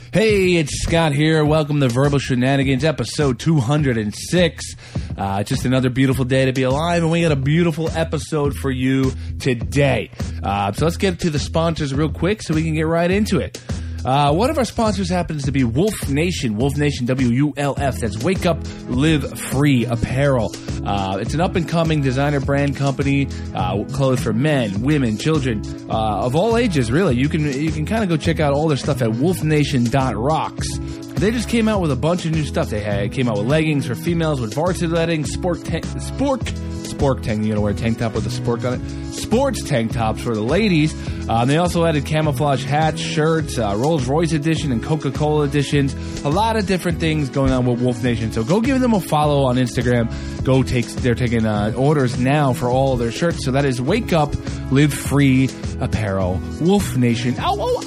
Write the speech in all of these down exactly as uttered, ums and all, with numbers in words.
Hey, it's Scott here. Welcome to Verbal Shenanigans, episode two hundred six. Uh, just another beautiful day to be alive, and we got a beautiful episode for you today. Uh, so let's get to the sponsors real quick so we can get right into it. Uh, one of our sponsors happens to be Wolf Nation. Wolf Nation, W U L F. That's Wake Up, Live Free Apparel. Uh, it's an up-and-coming designer brand company, uh, clothes for men, women, children, uh, of all ages, really. You can you can kind of go check out all their stuff at wolf nation dot rocks. They just came out with a bunch of new stuff. They had came out with leggings for females with varsity leggings, sport tank, sport, sport tank. You know, wear a tank top with a sport on it. Sports tank tops for the ladies. Um, they also added camouflage hats, shirts, uh, Rolls Royce edition, and Coca-Cola editions. A lot of different things going on with Wolf Nation. So go give them a follow on Instagram. Go take. They're taking uh, orders now for all of their shirts. So that is Wake Up, Live Free Apparel, Wolf Nation. Ow, ow,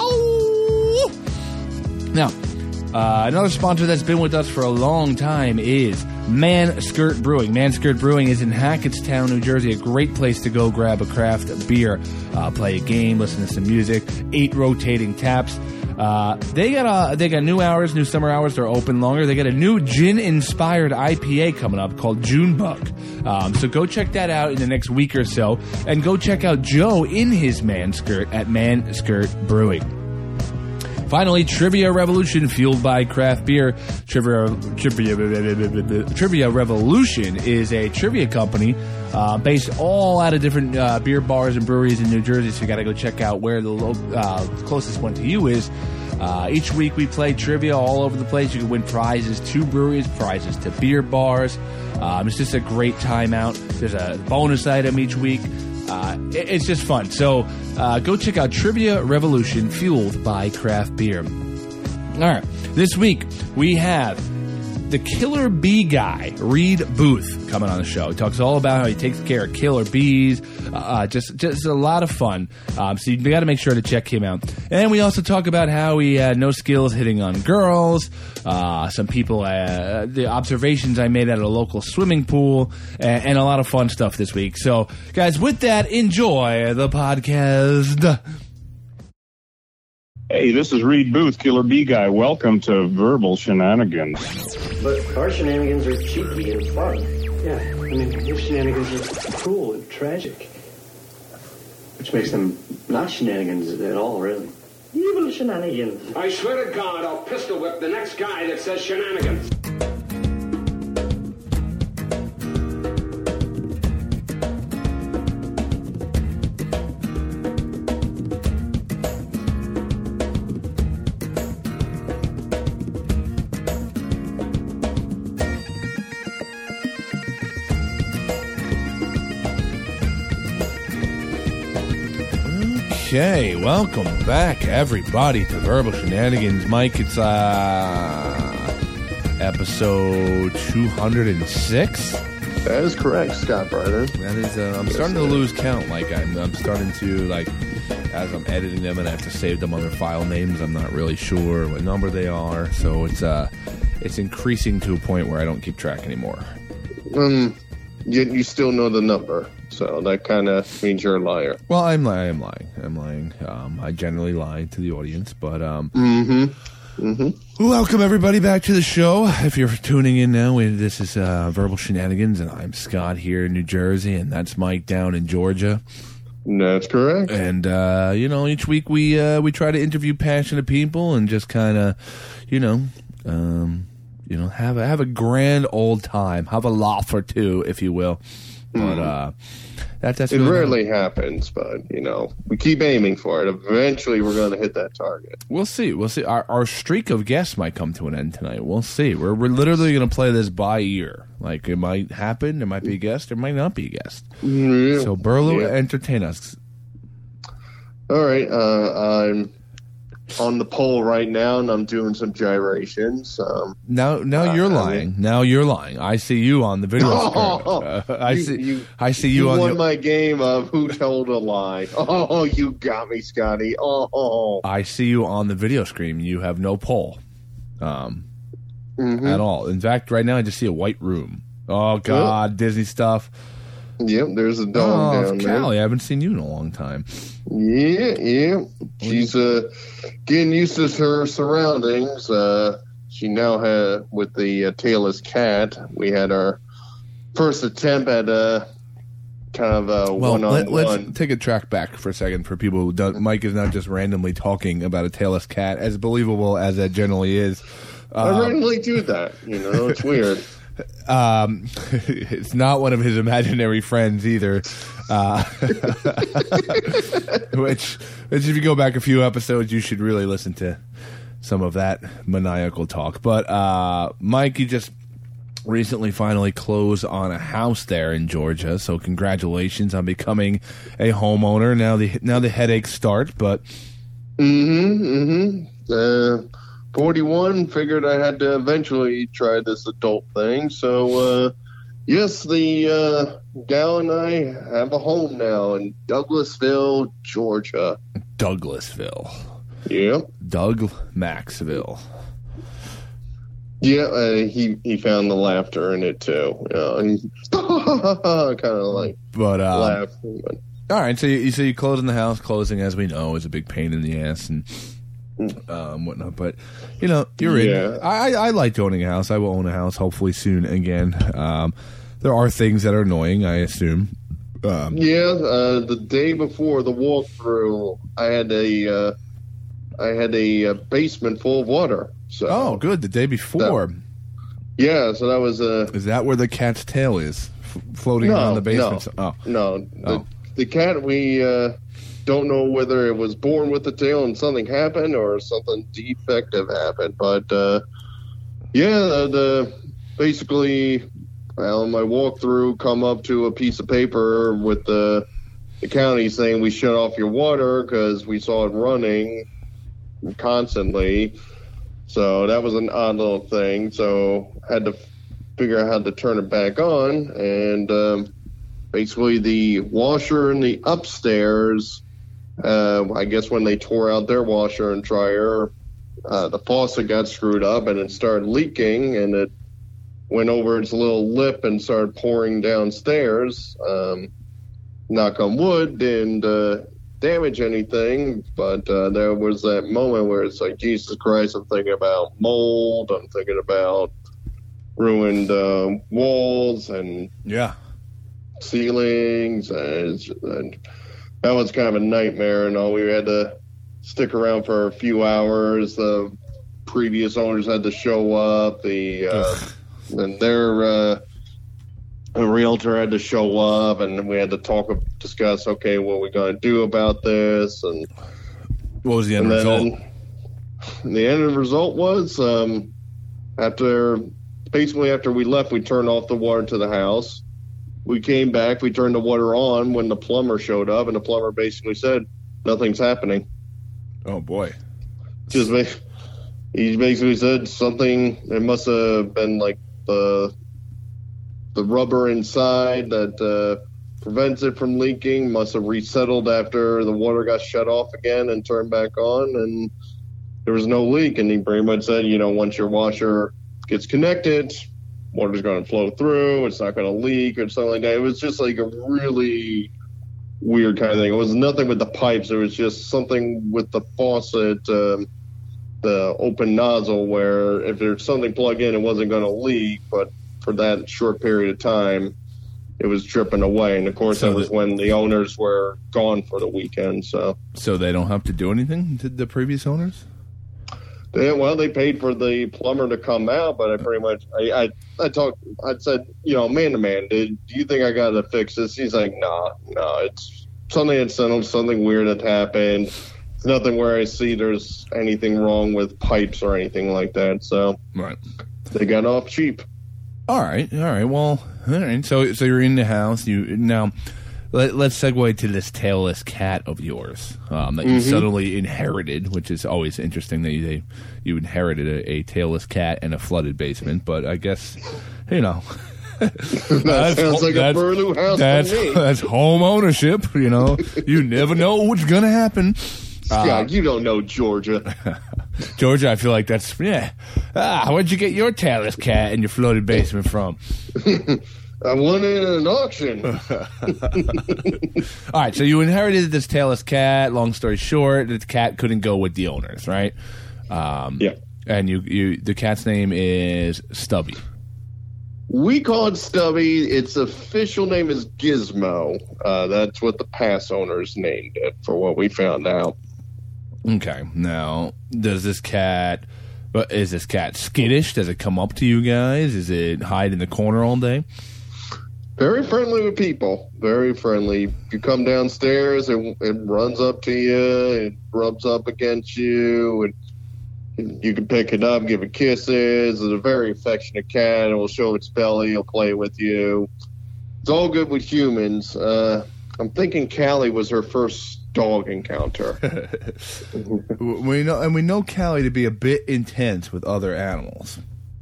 ow! Now. Uh, another sponsor that's been with us for a long time is Man Skirt Brewing. Man Skirt Brewing is in Hackettstown, New Jersey. A great place to go grab a craft beer, uh, play a game, listen to some music. Eight rotating taps. Uh, they got uh, they got new hours, new summer hours. They're open longer. They got a new gin-inspired I P A coming up called Junebug. Um, so go check that out in the next week or so, and go check out Joe in his Man Skirt at Man Skirt Brewing. Finally, Trivia Revolution, fueled by craft beer. Trivia, Trivia, Trivia Revolution is a trivia company uh, based all out of different uh, beer bars and breweries in New Jersey, so you got to go check out where the lo- uh, closest one to you is. Uh, each week we play trivia all over the place. You can win prizes to breweries, prizes to beer bars. Um, it's just a great time out. There's a bonus item each week. Uh, it, it's just fun. So uh, go check out Trivia Revolution, fueled by craft beer. All right. This week we have the Killer Bee guy, Reed Booth, coming on the show. He talks all about how he takes care of killer bees. Uh, just, just a lot of fun. Um, so you got to make sure to check him out. And we also talk about how he had no skills hitting on girls. Uh, some people, uh, the observations I made at a local swimming pool, and, and a lot of fun stuff this week. So, guys, with that, enjoy the podcast. Hey, this is Reed Booth, Killer Bee Guy. Welcome to Verbal Shenanigans. But our shenanigans are cheeky and fun. Yeah, I mean, your shenanigans are cruel and tragic. Which makes them not shenanigans at all, really. Evil shenanigans. I swear to God, I'll pistol whip the next guy that says shenanigans. Okay, welcome back, everybody, to Verbal Shenanigans. Mike, it's uh, episode two hundred six. That is correct, Scott Brother. That is, uh, I'm yes, starting to sir. lose count. Like, I'm, I'm starting to, like, as I'm editing them and I have to save them on their file names, I'm not really sure what number they are. So it's, uh, it's increasing to a point where I don't keep track anymore. Um, you, you still know the number. So that kind of means you're a liar. Well, I'm I am lying. I'm lying. Um, I generally lie to the audience, but um, mm-hmm. Mm-hmm. Welcome everybody back to the show. If you're tuning in now, this is uh, Verbal Shenanigans, and I'm Scott here in New Jersey, and that's Mike down in Georgia. That's correct. And uh, you know, each week we uh, we try to interview passionate people and just kind of, you know, um, you know, have a, have a grand old time, have a laugh or two, if you will. But uh, that, that's it really rarely not... happens, but you know we keep aiming for it. Eventually, we're going to hit that target. We'll see. We'll see. Our, our streak of guests might come to an end tonight. We'll see. We're we're literally going to play this by ear. Like it might happen. There might be a guest. There might not be a guest. Mm-hmm. So Burlew, yeah. entertain us. All right. Uh, I'm on the pole right now, and I'm doing some gyrations. Um, now, now uh, you're I lying. mean, now you're lying. I see you on the video oh, screen. Uh, I you, see. You, I see you, you on won the. my game of who told a lie. Oh, you got me, Scotty. Oh, I see you on the video screen. You have no pole, um, mm-hmm. at all. In fact, right now I just see a white room. Oh God, oh. Disney stuff. Yep, there's a dog Oh, down there. Callie, I haven't seen you in a long time. Yeah, yeah. She's uh, getting used to her surroundings. Uh, she now had, with the uh, tailless cat, we had our first attempt at a kind of a Well, one-on-one. let, let's take a track back for a second for people who don't. Mike is not just randomly talking about a tailless cat, as believable as that generally is. I Um, randomly do that, you know, it's weird. Um, it's not one of his imaginary friends either. Uh, which, which, if you go back a few episodes, you should really listen to some of that maniacal talk. But uh, Mike, you just recently finally closed on a house there in Georgia, so congratulations on becoming a homeowner. Now the now the headaches start, but Mm-hmm, mm-hmm. Uh, forty-one, figured I had to eventually try this adult thing. So, uh, yes, the uh, gal and I have a home now in Douglasville, Georgia. Douglasville, Yep. Doug Maxville. Yeah, uh, he, he found the laughter in it, too. You know, he kind of like But uh, laugh. But, all right, so you, so you closing the house. Closing, as we know, is a big pain in the ass and um, whatnot. But you know, you're Yeah. in. I, I like owning a house. I will own a house hopefully soon again. Um, there are things that are annoying, I assume. Um, yeah, uh, the day before the walkthrough, I had a uh, I had a, uh basement full of water. So oh, good. The day before. yeah, so that was a. Is that where the cat's tail is? F- floating No, around the basement? no, Oh. no. The, Oh. the cat, we uh, don't know whether it was born with the tail and something happened or something defective happened. But uh, yeah, the, the basically, well, my walkthrough come up to a piece of paper with the the county saying we shut off your water because we saw it running constantly. So that was an odd little thing. So had to figure out how to turn it back on, and um, basically the washer in the upstairs, uh, I guess when they tore out their washer and dryer, uh, the faucet got screwed up and it started leaking, and it went over its little lip and started pouring downstairs. Um, knock on wood, didn't uh, damage anything, but uh, there was that moment where it's like, Jesus Christ, I'm thinking about mold, I'm thinking about ruined uh, walls and Yeah. ceilings, and, and that was kind of a nightmare. And all, we had to stick around for a few hours. The previous owners had to show up. The uh, and their uh, a realtor had to show up, and we had to talk, discuss. Okay, what we're going to do about this, and What was the end and result? then the end result was um, after basically after we left, we turned off the water to the house. We came back, we turned the water on when the plumber showed up, and the plumber basically said, nothing's happening. Oh, boy. Just ba- he basically said something, it must have been like the the rubber inside that uh, prevents it from leaking must have resettled after the water got shut off again and turned back on, and there was no leak. And he pretty much said, you know, once your washer gets connected, water's going to flow through, it's not going to leak or something like that. It was just like a really weird kind of thing. It was nothing with the pipes. It was just something with the faucet, um, the open nozzle, where if there's something plugged in, it wasn't going to leak, but for that short period of time, it was dripping away. And of course, So that was the- when the owners were gone for the weekend. So, So they don't have to do anything, did the previous owners? they, well, they paid for the plumber to come out, but I pretty much, I, I, I talked, I said, you know, man to man, did do you think I got to fix this? He's like, nah, no, it's something incidental, something weird that happened. It's nothing where I see there's anything wrong with pipes or anything like that. So Right. they got off cheap. All right, all right. Well, all right. So, so you're in the house. You now. Let, let's segue to this tailless cat of yours um, that you Mm-hmm. suddenly inherited, which is always interesting that you they, you inherited a, a tailless cat and a flooded basement. But I guess you know That sounds like a Burlew house that's to me. that's home ownership. You know, you never know what's gonna happen. God, you don't know Georgia. Georgia, I feel like that's yeah. Ah, where'd you get your tailless cat and your flooded basement from? I won it in an auction. All right, so you inherited this tailless cat. Long story short, the cat couldn't go with the owners, right? Um, yeah. And you, you, the cat's name is Stubby. We call it Stubby. Its official name is Gizmo. Uh, that's what the past owners named it, for what we found out. Okay. Now, does this cat... But is this cat skittish? Does it come up to you guys? Is it hide in the corner all day? Very friendly with people. Very friendly. If you come downstairs, it, it runs up to you. It rubs up against you. And you can pick it up, give it kisses. It's a very affectionate cat. It will show its belly. It'll play with you. It's all good with humans. Uh, I'm thinking Callie was her first dog encounter. we know, and we know Callie to be a bit intense with other animals.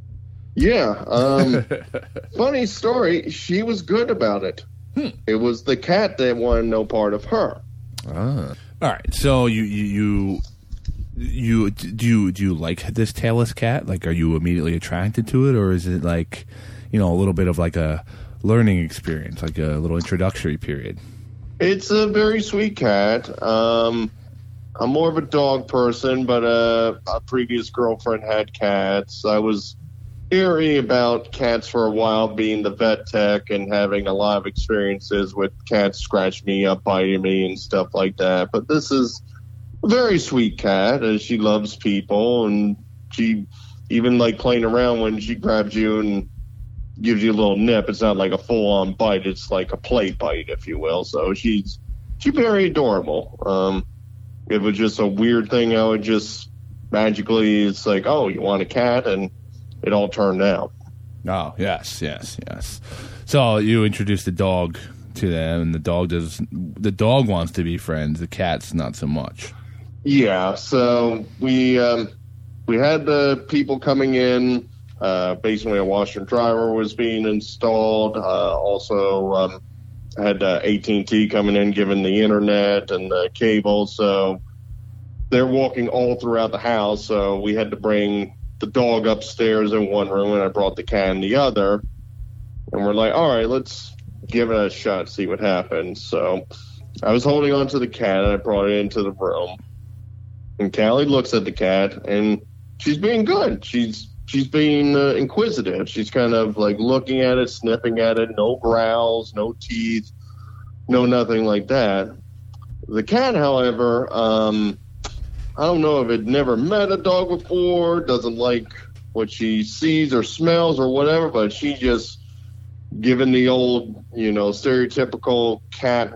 Yeah. Um, funny story. She was good about it. Hmm. It was the cat that wanted no part of her. Ah. All right. So you you you you do you do you like this tailless cat? Like, are you immediately attracted to it, or is it like, you know, a little bit of like a learning experience, like a little introductory period? It's a very sweet cat. Um, I'm more of a dog person, but uh, a previous girlfriend had cats. I was eerie about cats for a while, being the vet tech and having a lot of experiences with cats scratching me up, biting me, and stuff like that. But this is a very sweet cat, and she loves people, and she even like playing around when she grabs you and gives you a little nip. It's not like a full-on bite. It's like a play bite, if you will. So she's she's very adorable. Um, it was just a weird thing how it just magically, it's like, oh, you want a cat? And it all turned out. Oh, yes, yes, yes. So you introduced the dog to them, and the dog does. The dog wants to be friends. The cat's not so much. Yeah. So we um, we had the people coming in. Uh, basically, a washer and dryer was being installed. Uh, also, um, had uh, A T and T coming in, giving the internet and the cable. So they're walking all throughout the house. So we had to bring the dog upstairs in one room, and I brought the cat in the other. And we're like, all right, let's give it a shot, see what happens. So I was holding on to the cat, and I brought it into the room. And Callie looks at the cat, and she's being good. She's she's being uh, inquisitive. She's kind of like looking at it, sniffing at it. No growls, no teeth, no nothing like that. The cat, however, um, I don't know if it never met a dog before, doesn't like what she sees or smells or whatever, but she just given the old, you know, stereotypical cat,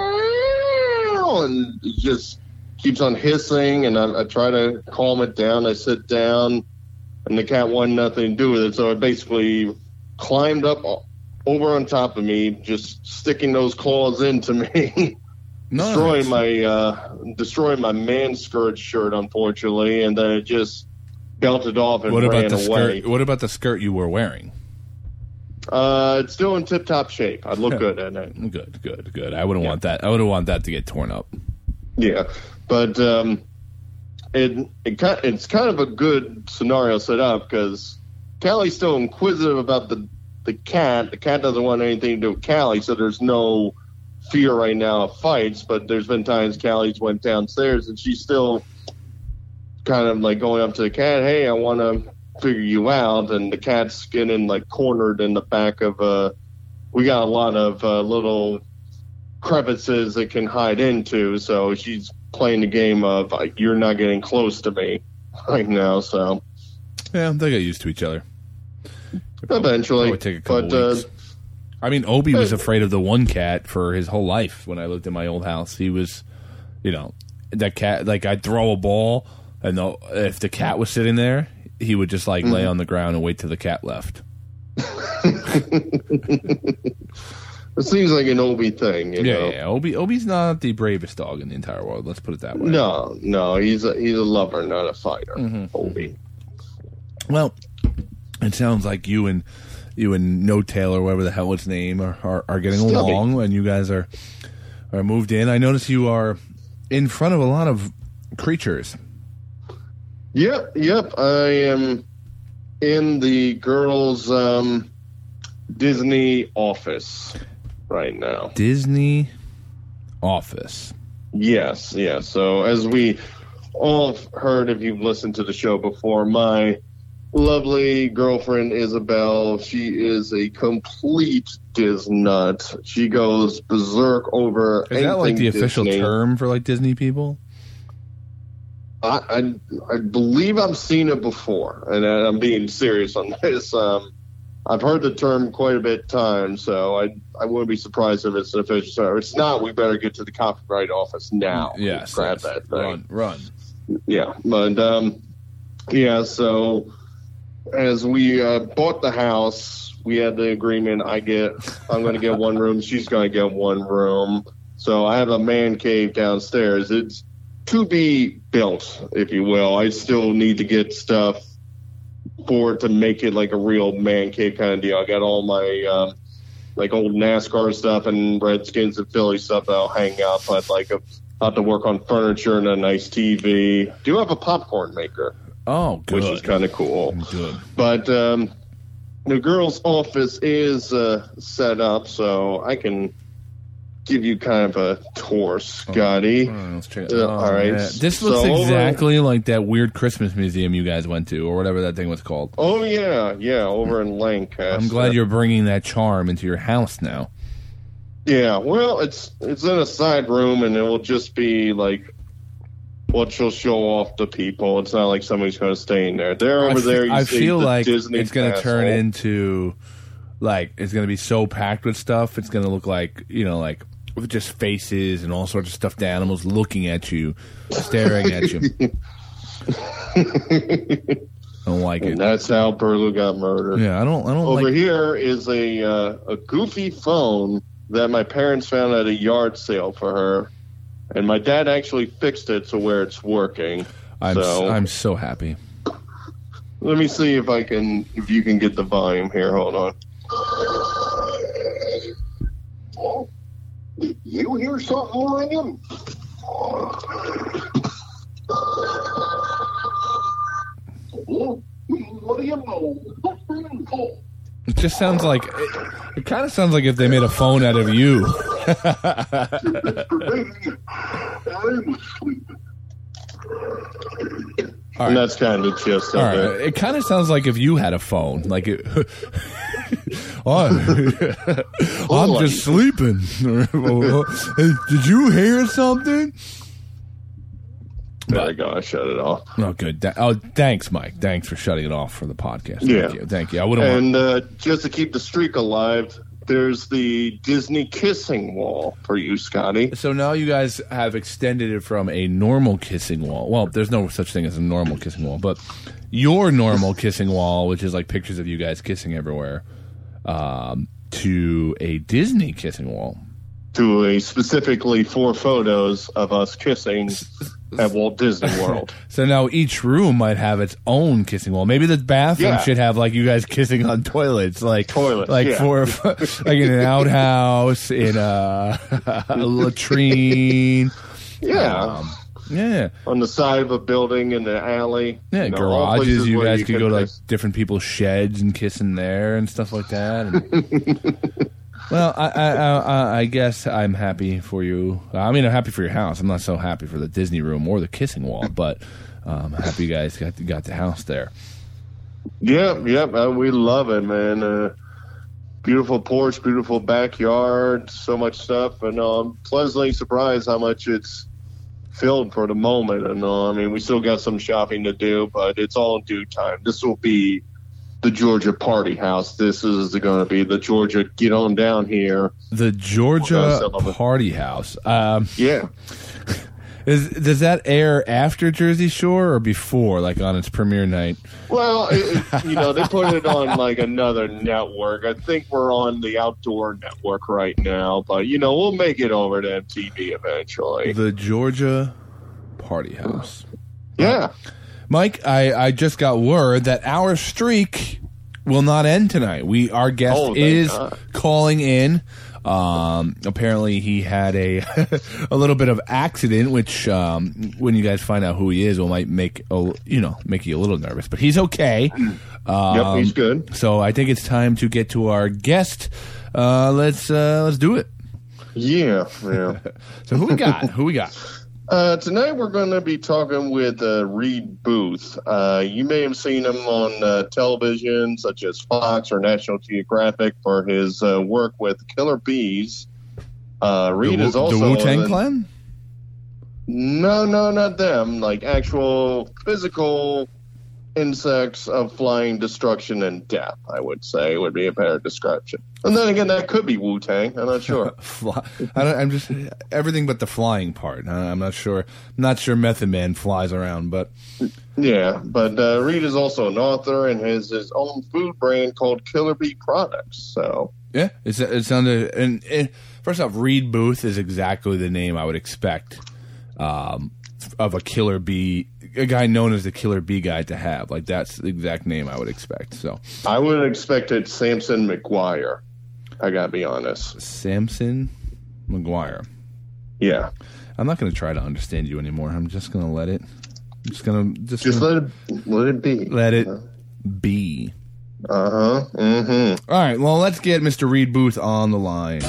and just keeps on hissing, and I, I try to calm it down. I sit down, and the cat wanted nothing to do with it, so it basically climbed up over on top of me, just sticking those claws into me. Nice. Destroying my uh, destroying my man skirt shirt, unfortunately, and then it just belted off and what ran about the away. Skirt, what about the skirt you were wearing? Uh, it's still in tip-top shape. I look good in it. Good, good, good. I wouldn't yeah. want that. I wouldn't want that to get torn up. Yeah, but um, it it it's kind of a good scenario set up because Callie's still inquisitive about the the cat. The cat doesn't want anything to do with Callie, so there's no fear right now of fights, but there's been times Callie's went downstairs and she's still kind of like going up to the cat, hey, I want to figure you out, and the cat's getting like cornered in the back of uh we got a lot of uh, little crevices it can hide into, so she's playing the game of uh, you're not getting close to me right now. So yeah, they get used to each other eventually. It would take a couple but weeks. uh I mean, Obi was afraid of the one cat for his whole life when I lived in my old house. He was, you know, that cat, like I'd throw a ball, and the, if the cat was sitting there, he would just like mm-hmm. lay on the ground and wait till the cat left. It seems like an Obi thing, you yeah, know? Yeah, Obi, Obi's not the bravest dog in the entire world. Let's put it that way. No, no, he's a, he's a lover, not a fighter, mm-hmm. Obi. Well, it sounds like you and you and No Tail or whatever the hell its name are, are, are getting Stubby. along, and you guys are are moved in. I notice you are in front of a lot of creatures. Yep, yep. I am in the girls' um, Disney Office right now. Disney Office. Yes, yes. So as we all have heard, if you've listened to the show before, my lovely girlfriend Isabel, she is a complete Disney nut. She goes berserk over Is that like the official Disney. term for like Disney people? I, I I believe I've seen it before, and I'm being serious on this. Um, I've heard the term quite a bit of times, so I I wouldn't be surprised if it's an official term. If it's not, we better get to the copyright office now. Yes, grab yes. that thing. Run, run. Yeah, but um, yeah. So as we uh, bought the house, we had the agreement. I get, I'm going to get one room. She's going to get one room. So I have a man cave downstairs. It's to be built, if you will. I still need to get stuff for it to make it like a real man cave kind of deal. I got all my um, like old NASCAR stuff and Redskins and Philly stuff that I'll hang up. I'd like a, I have to work on furniture and a nice T V. Do have a popcorn maker. Oh, good. Which is kind of cool. Good. But um, the girl's office is uh, set up, so I can give you kind of a tour, Scotty. Oh, let's check it Uh, out. all right. Yeah. This looks So- exactly like that weird Christmas museum you guys went to, or whatever that thing was called. Oh, yeah, yeah, over in Lancaster. I'm glad you're bringing that charm into your house now. Yeah, well, it's it's in a side room, and it will just be like what she'll show off to people. It's not like somebody's going to stay in there. There, over I f- there, you I see feel the like Disney it's going to castle. turn into, like, it's going to be so packed with stuff. It's going to look like, you know, like with just faces and all sorts of stuffed animals looking at you, staring at you. I don't like And it. that's how Burlew got murdered. Yeah, I don't. I don't Over like. here is a uh, a goofy phone that my parents found at a yard sale for her, and my dad actually fixed it to where it's working. I'm so I'm so happy. let me see if I can if you can get the volume here. Hold on. You hear something ringing? What do you know? What's ringing for? It just sounds like it, it kind of sounds like if they made a phone out of you. I'm asleep. All And right. that's kind of the gist All of right. it. It kind of sounds like if you had a phone, like it. oh, I'm just sleeping. Hey, did you hear something? There I go. I shut it off. Oh, good. Th- Oh, thanks, Mike. Thanks for shutting it off for the podcast. Thank Yeah. you. Thank you. I wouldn't want. And uh, just to keep the streak alive, there's the Disney kissing wall for you, Scotty. So now you guys have extended it from a normal kissing wall. Well, there's no such thing as a normal kissing wall, but your normal kissing wall, which is like pictures of you guys kissing everywhere, um, to a Disney kissing wall. To a specifically four photos of us kissing at Walt Disney World. So now each room might have its own kissing wall. Maybe the bathroom Yeah. should have like you guys kissing on toilets, like Toilets, like yeah. for like in an outhouse, in a, a latrine. Yeah. Um, yeah, On the side of a building in the alley. yeah. You know, all Garages. places You where guys could can go to like kiss. different people's sheds and kiss in there and stuff like that. And, well, I, I, I, I guess I'm happy for you. I mean, I'm happy for your house. I'm not so happy for the Disney room or the kissing wall, but um, I'm happy you guys got the, got the house there. Yep, yep. Uh, we love it, man. Uh, beautiful porch, beautiful backyard, so much stuff. And uh, I'm pleasantly surprised how much it's filled for the moment. And uh, I mean, we still got some shopping to do, but it's all in due time. This will be the Georgia Party House. This is going to be the Georgia Get On Down Here. The Georgia Some of it. Party House. Um, Yeah. is does that air after Jersey Shore or before, like on its premiere night? Well, it, it, you know, they put it on like another network. I think we're on the Outdoor Network right now, but you know, we'll make it over to M T V eventually. The Georgia Party House. Yeah. Mike, I, I just got word that our streak will not end tonight. We our guest Oh, thank is God. calling in Um, apparently, he had a a little bit of accident, which um, when you guys find out who he is, will might make a, you know make you a little nervous. But he's okay. Um, Yep, he's good. So I think it's time to get to our guest. Uh, let's uh, let's do it. Yeah, yeah. So who we got? Who we got? Uh, tonight we're going to be talking with uh, Reed Booth. Uh, you may have seen him on uh, television, such as Fox or National Geographic, for his uh, work with Killer Bees. Uh, Reed the, is also the Wu-Tang in- Clan. No, no, not them. Like actual physical insects of flying destruction and death, I would say, would be a better description. And then again, that could be Wu-Tang. I'm not sure. Fly, I don't, I'm just everything but the flying part. Uh, I'm not sure. I'm not sure Method Man flies around, but Yeah, but uh, Reed is also an author and has his own food brand called Killer Bee Products. So yeah, it's it sounded. And it, first off, Reed Booth is exactly the name I would expect um, of a killer bee, a guy known as the Killer Bee guy to have. Like that's the exact name I would expect. So I would have expected Samson McGuire. I gotta be honest. Samson McGuire. Yeah, I'm not going to try to understand you anymore. I'm just going to let it. I'm just going to just, just gonna, let it let it be. let it be. Uh huh. Mm-hmm. All right, well, let's get Mister Reed Booth on the line.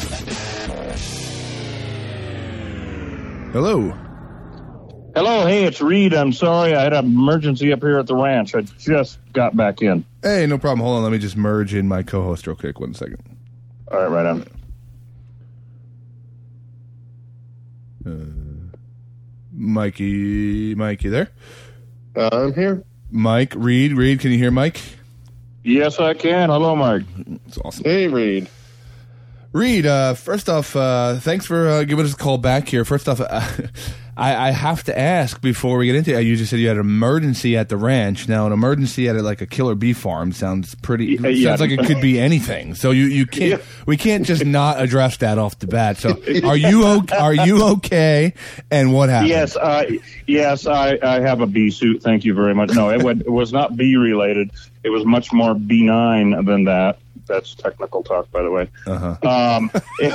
Hello. Hello, hey, it's Reed. I'm sorry, I had an emergency up here at the ranch. I just got back in. Hey, no problem. Hold on, let me just merge in my co-host real quick. One second. All right, right on. Uh, Mikey, Mike, you there? Uh, I'm here. Mike, Reed, Reed, can you hear Mike? Yes, I can. Hello, Mike. It's awesome. Hey, Reed. Reed, uh, first off, uh, thanks for uh, giving us a call back here. First off, uh, I, I have to ask before we get into it. You just said you had an emergency at the ranch. Now, an emergency at a, like a killer bee farm sounds pretty. Yeah, yeah. Sounds like it could be anything. So you, you can't. Yeah. We can't just not address that off the bat. So are you okay, are you okay? And what happened? Yes, I yes, I, I have a bee suit. Thank you very much. No, it, would, it was not bee related. It was much more benign than that. That's technical talk, by the way. Uh-huh. Um,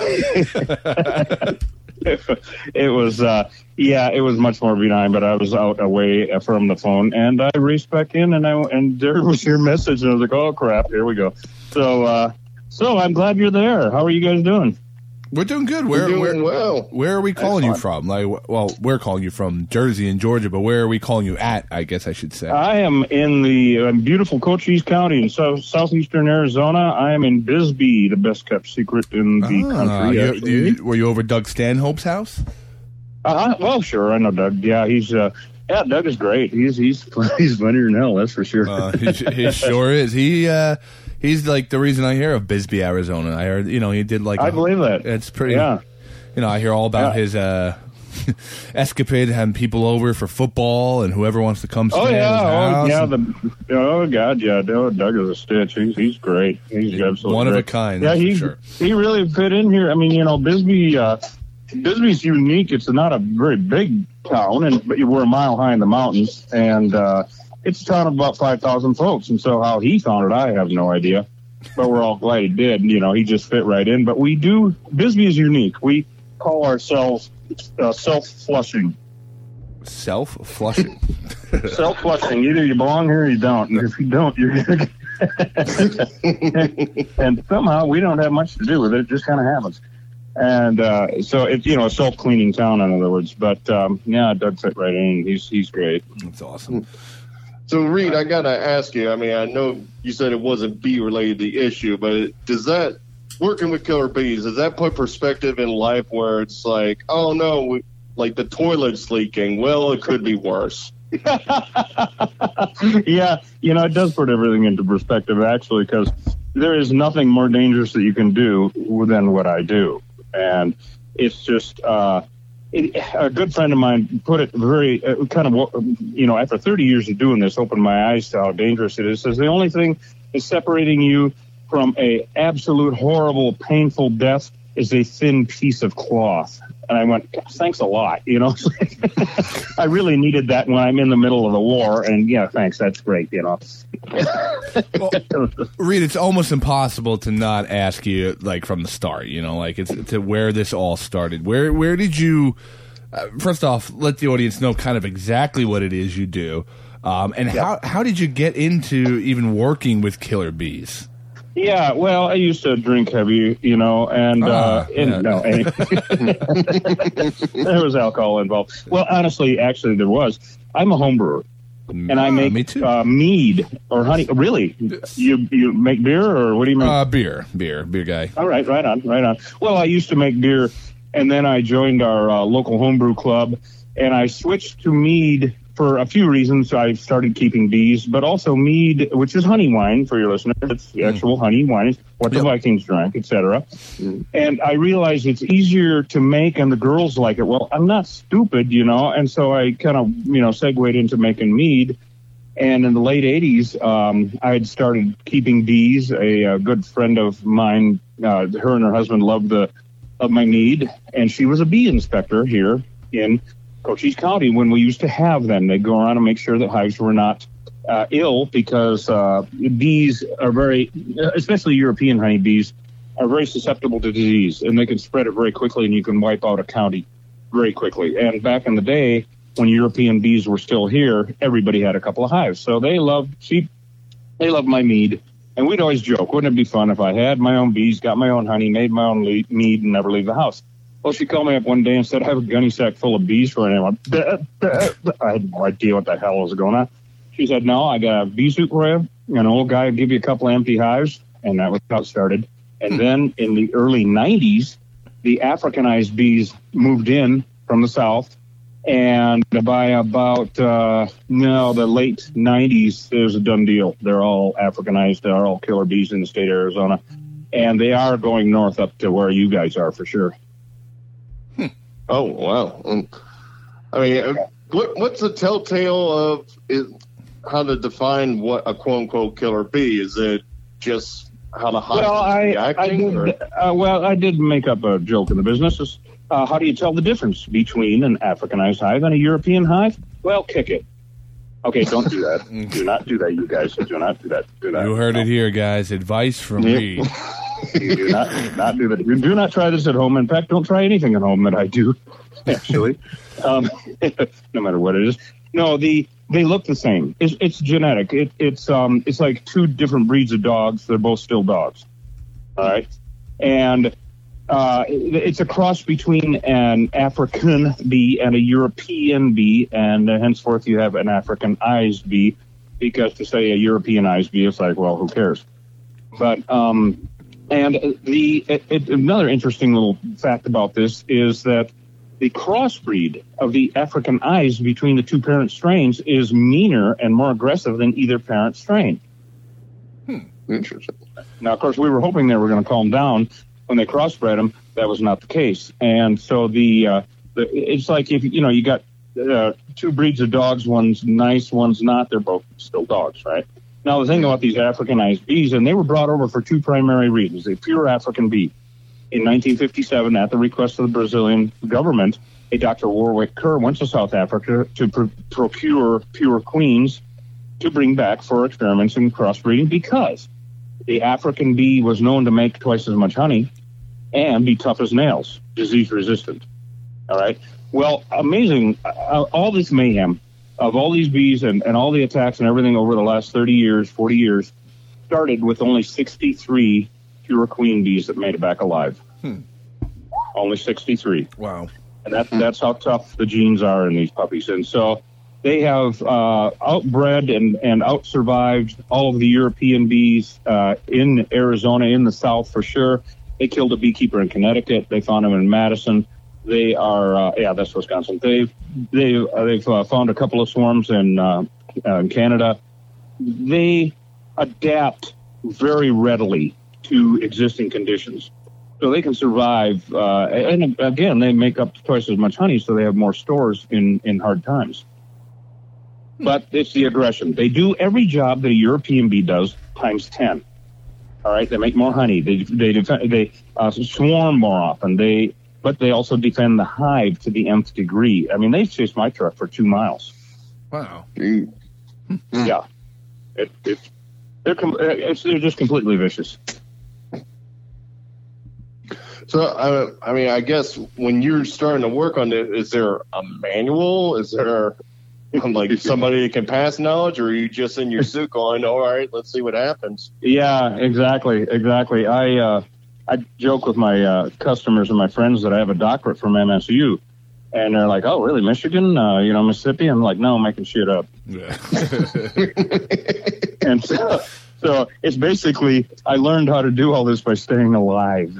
it, it was, uh, yeah, it was much more benign, but I was out away from the phone, and I raced back in, and I and there was your message, and I was like, oh crap, here we go. So, uh, so I'm glad you're there. How are you guys doing? We're doing good. Where, We're doing where, well. where are we calling Excellent. you from? Like, well, we're calling you from Jersey and Georgia, but where are we calling you at? I guess I should say. I am in the uh, beautiful Cochise County in south, southeastern Arizona. I am in Bisbee, the best kept secret in the Ah, country. you- actually. you- were you over Doug Stanhope's house? Uh, well, sure, I know Doug. Yeah, he's uh, yeah, Doug is great. He's he's he's funnier than hell, that's for sure. Uh, he, he sure is. He uh, he's like the reason I hear of Bisbee, Arizona. I heard, you know, he did like. I a- believe that. It's pretty. Yeah. You know, I hear all about Yeah. his uh, escapade having people over for football and whoever wants to come stay Oh at his yeah, oh house. yeah. The oh god, yeah. Doug Doug is a stitch. He's he's great. He's absolutely One of a great. kind, Yeah, that's for he sure. he really fit in here. I mean, you know, Bisbee. Uh, Bisbee's unique. It's not a very big town, and but we're a mile high in the mountains, and uh, it's a town of about five thousand folks. And so, how he found it, I have no idea. But we're all glad he did. You know, he just fit right in. But we do. Bisbee is unique. We call ourselves uh, self-flushing. Self-flushing. Self-flushing. Either you belong here or you don't. And if you don't, you're gonna. And somehow we don't have much to do with it. It just kind of happens. And uh, so it's, you know, a self-cleaning town, in other words. But um, yeah, Doug fit right in. He's he's great. That's awesome. So, Reed, I gotta ask you. I mean, I know you said it wasn't bee related, the issue, but does that working with killer bees, does that put perspective in life where it's like, oh no, we, like the toilet's leaking? Well, it could be worse. Yeah, you know, it does put everything into perspective, actually, because there is nothing more dangerous that you can do than what I do. And it's just, uh, it, a good friend of mine put it very, uh, kind of, you know, after thirty years of doing this, opened my eyes to how dangerous it is. Says the only thing is separating you from a absolute horrible, painful death is a thin piece of cloth. And I went, thanks a lot, you know. I really needed that when I'm in the middle of the war. And, yeah, thanks, that's great, you know. Well, Reed, it's almost impossible to not ask you, like, from the start, you know, like, it's to where this all started. Where where did you, uh, first off, let the audience know kind of exactly what it is you do, um, and Yeah. how, how did you get into even working with killer bees? Yeah, well, I used to drink heavy, you know, and, Ah, uh, and yeah. no, and there was alcohol involved. Well, honestly, actually, there was. I'm a home brewer, and I Ah, make me too. Uh, mead or honey. Really, you you make beer or what do you make? Uh, beer, beer, beer guy. All right, right on, right on. Well, I used to make beer, and then I joined our uh, local homebrew club, and I switched to mead for a few reasons. I started keeping bees, but also mead, which is honey wine for your listeners. It's the actual honey wine, it's what the Yep. Vikings drank, et cetera. And I realized it's easier to make, and the girls like it. Well, I'm not stupid, you know, and so I kind of, you know, segued into making mead. And in the late eighties, um, I had started keeping bees. A, a good friend of mine, uh, her and her husband loved the of my mead, and she was a bee inspector here in Cochise County when we used to have them. They'd go around and make sure that hives were not uh, ill because uh, bees are very, especially European honeybees, are very susceptible to disease, and they can spread it very quickly, and you can wipe out a county very quickly. And back in the day, when European bees were still here, everybody had a couple of hives. So they loved sheep. They loved my mead. And we'd always joke, wouldn't it be fun if I had my own bees, got my own honey, made my own le- mead, and never leave the house? Well, she called me up one day and said, I have a gunny sack full of bees for anyone. I had no idea what the hell was going on. She said, no, I got a bee suit for you. An old guy would give you a couple of empty hives. And that was how it started. And then in the early nineties, the Africanized bees moved in from the south. And by about, uh, no, the late nineties, it was a done deal. They're all Africanized. They're all killer bees in the state of Arizona. And they are going north up to where you guys are for sure. Oh, wow. Um, I mean, uh, what, what's the telltale of is, how to define what a quote-unquote killer bee? Is it just how the hive Well, is I, I reacting? did, or- uh, well, I did make up a joke in the business. It's, Uh, how do you tell the difference between an Africanized hive and a European hive? Well, kick it. Okay, don't do that. Do not do that, you guys. Do not do that. Do that. You heard it here, guys. Advice from Yep. Reed. You do not, not do that. You do not try this at home. In fact, don't try anything at home that I do, actually, um, no matter what it is. No, the they look the same. It's, it's genetic. It, it's um, it's like two different breeds of dogs. They're both still dogs. All right, and uh, it, it's a cross between an African bee and a European bee, and uh, henceforth you have an Africanized bee. Because to say a Europeanized bee, it's like, well, who cares? But um, and the it, it, another interesting little fact about this is that the crossbreed of the Africanized between the two parent strains is meaner and more aggressive than either parent strain. Interesting. Now, of course, we were hoping they were going to calm down when they crossbred them. That was not the case, and so the, uh, the it's like if you know you got uh, two breeds of dogs, one's nice, one's not. They're both still dogs, right? Now, the thing about these Africanized bees, and they were brought over for two primary reasons: a pure African bee. In nineteen fifty-seven, at the request of the Brazilian government, a Doctor Warwick Kerr went to South Africa to pr- procure pure queens to bring back for experiments in crossbreeding because the African bee was known to make twice as much honey and be tough as nails, disease resistant. All right. Well, amazing. Uh, all this mayhem of all these bees and, and all the attacks and everything over the last thirty years, forty years, started with only sixty-three pure queen bees that made it back alive. Hmm. Only sixty-three. Wow. And that, that's how tough the genes are in these puppies. And so they have uh, outbred and, and out-survived all of the European bees uh, in Arizona, in the South for sure. They killed a beekeeper in Connecticut. They found him in Madison. They are, uh, yeah, that's Wisconsin. They've, they, uh, they've uh, found a couple of swarms in, uh, uh, in Canada. They adapt very readily to existing conditions. So they can survive, uh, and again, they make up twice as much honey, so they have more stores in, in hard times. But it's the aggression. They do every job that a European bee does times ten. All right, they make more honey. They they defend, they uh, swarm more often. They but they also defend the hive to the nth degree. I mean, they chased my truck for two miles. Wow. Gee. Yeah. It, it, they're, com- it's, they're just completely vicious. So, uh, I mean, I guess when you're starting to work on it, is there a manual? Is there like somebody that can pass knowledge, or are you just in your suit going, all right, let's see what happens? Yeah, exactly, exactly. I uh, I joke with my uh, customers and my friends that I have a doctorate from M S U, and they're like, "Oh, really, Michigan? Uh, you know, Mississippi?" I'm like, "No, I'm making shit up." Yeah. And so, so it's basically I learned how to do all this by staying alive.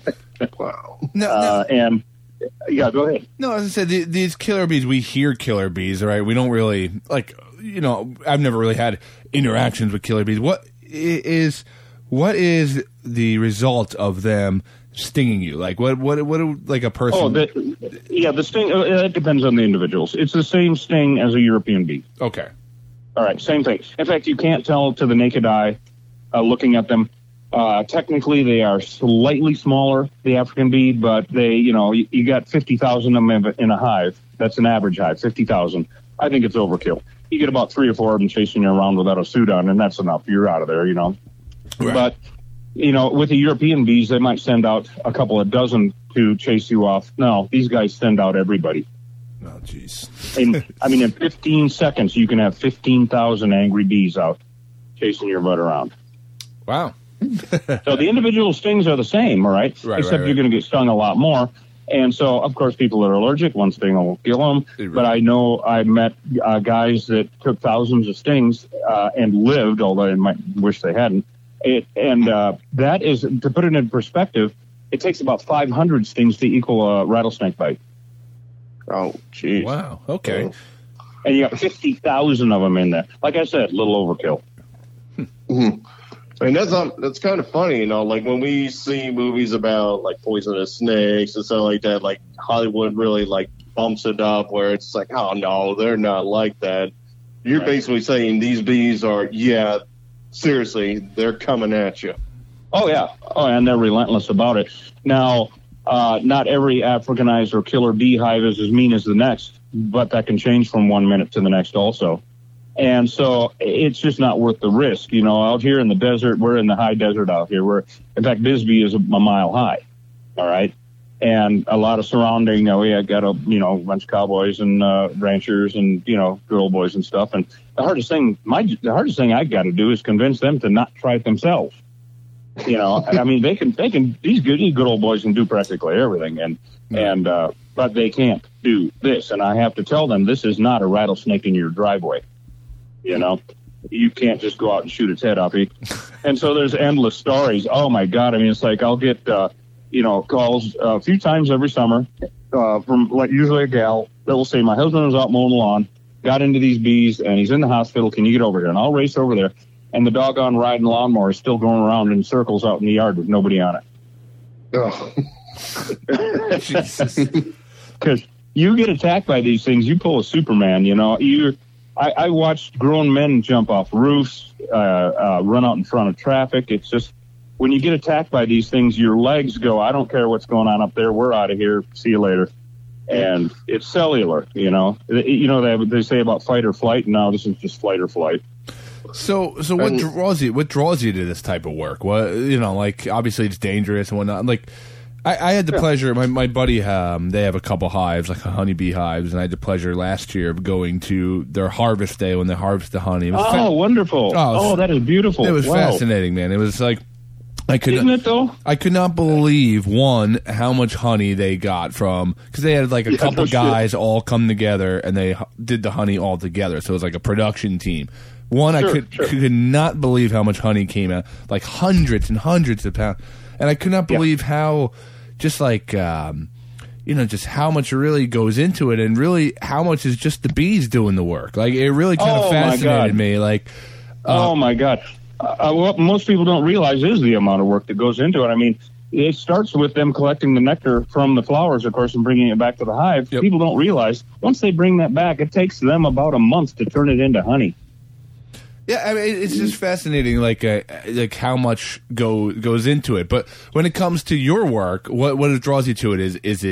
Wow. No, Uh, and yeah, go ahead. No, as I said, the, these killer bees, we hear killer bees, right? We don't really, like, you know, I've never really had interactions with killer bees. What i- is, what is the result of them stinging you? Like, what, what, what, like a person? Oh, the, yeah, the sting, uh, it depends on the individuals. It's the same sting as a European bee. Okay. All right, same thing. In fact, you can't tell to the naked eye uh, looking at them. Uh, technically, they are slightly smaller, the African bee, but they, you know, you, you got fifty thousand of them in a hive. That's an average hive, fifty thousand. I think it's overkill. You get about three or four of them chasing you around without a suit on, and that's enough. You're out of there, you know. Right. But, you know, with the European bees, they might send out a couple of dozen to chase you off. No, these guys send out everybody. Oh, jeez. In, I mean, in fifteen seconds, you can have fifteen thousand angry bees out chasing your butt around. Wow. So the individual stings are the same, all right? Right, Except right, right. you're going to get stung a lot more. And so, of course, people that are allergic, one sting will kill them. Right. But I know I met uh, guys that took thousands of stings uh, and lived, although I might wish they hadn't. It, and uh, that is, to put it in perspective, it takes about five hundred stings to equal a rattlesnake bite. Oh, jeez. Wow. Okay. And you got fifty thousand of them in there. Like I said, little overkill. Mm-hmm. I mean, that's um, that's kind of funny, you know, like when we see movies about like poisonous snakes and stuff like that, like Hollywood really like bumps it up where it's like, oh no, they're not like that. You're Right. basically saying these bees are, yeah, seriously, they're coming at you. Oh, yeah. Oh, and they're relentless about it. Now, uh, not every Africanized or killer beehive is as mean as the next, but that can change from one minute to the next also. And so it's just not worth the risk. You know, out here in the desert, we're in the high desert out here. We're, in fact, Bisbee is a, a mile high. All right. And a lot of surrounding, you know, we got a, you know, bunch of cowboys and uh, ranchers and, you know, girl boys and stuff. And the hardest thing, my, the hardest thing I got to do is convince them to not try it themselves. You know, I mean, they can, they can, these good, these good old boys can do practically everything. And, and, uh, but they can't do this. And I have to tell them, this is not a rattlesnake in your driveway. You know, you can't just go out and shoot its head off. And so there's endless stories. Oh, my God. I mean, it's like I'll get, uh, you know, calls uh, a few times every summer uh, from like usually a gal that will say, my husband was out mowing the lawn, got into these bees, and he's in the hospital. Can you get over here? And I'll race over there. And the doggone riding lawnmower is still going around in circles out in the yard with nobody on it. Oh. Jesus. Because you get attacked by these things, you pull a Superman, you know. You, I, I watched grown men jump off roofs, uh, uh, run out in front of traffic. It's just, when you get attacked by these things, your legs go, I don't care what's going on up there. We're out of here. See you later. And it's cellular, you know. You know, they, they say about fight or flight. No, this is just flight or flight. So, so what And- draws you? What draws you to this type of work? What, you know, like obviously it's dangerous and whatnot. Like, I, I had the pleasure. My my buddy, um, they have a couple hives, like honeybee hives, and I had the pleasure last year of going to their harvest day when they harvest the honey. It was Oh, fa- wonderful. Oh, Oh, that is beautiful. it was Wow. fascinating, man. It was like I could Isn't it, though? I could not believe, one, how much honey they got from, because they had like a Yeah, couple no shit. guys all come together and they h- did the honey all together. So it was like a production team. One, I Sure, could sure. could not believe how much honey came out, like hundreds and hundreds of pounds. And I could not Yeah. believe how, just like, um, you know, just how much really goes into it and really how much is just the bees doing the work. Like, it really kind Oh, of my fascinated God. me. Like, Oh, my God. Uh, what most people don't realize is the amount of work that goes into it. I mean, it starts with them collecting the nectar from the flowers, of course, and bringing it back to the hive. Yep. People don't realize once they bring that back, it takes them about a month to turn it into honey. yeah, I mean, it's just fascinating, like uh, like how much go goes into it. But when it comes to your work, what what draws you to it is is it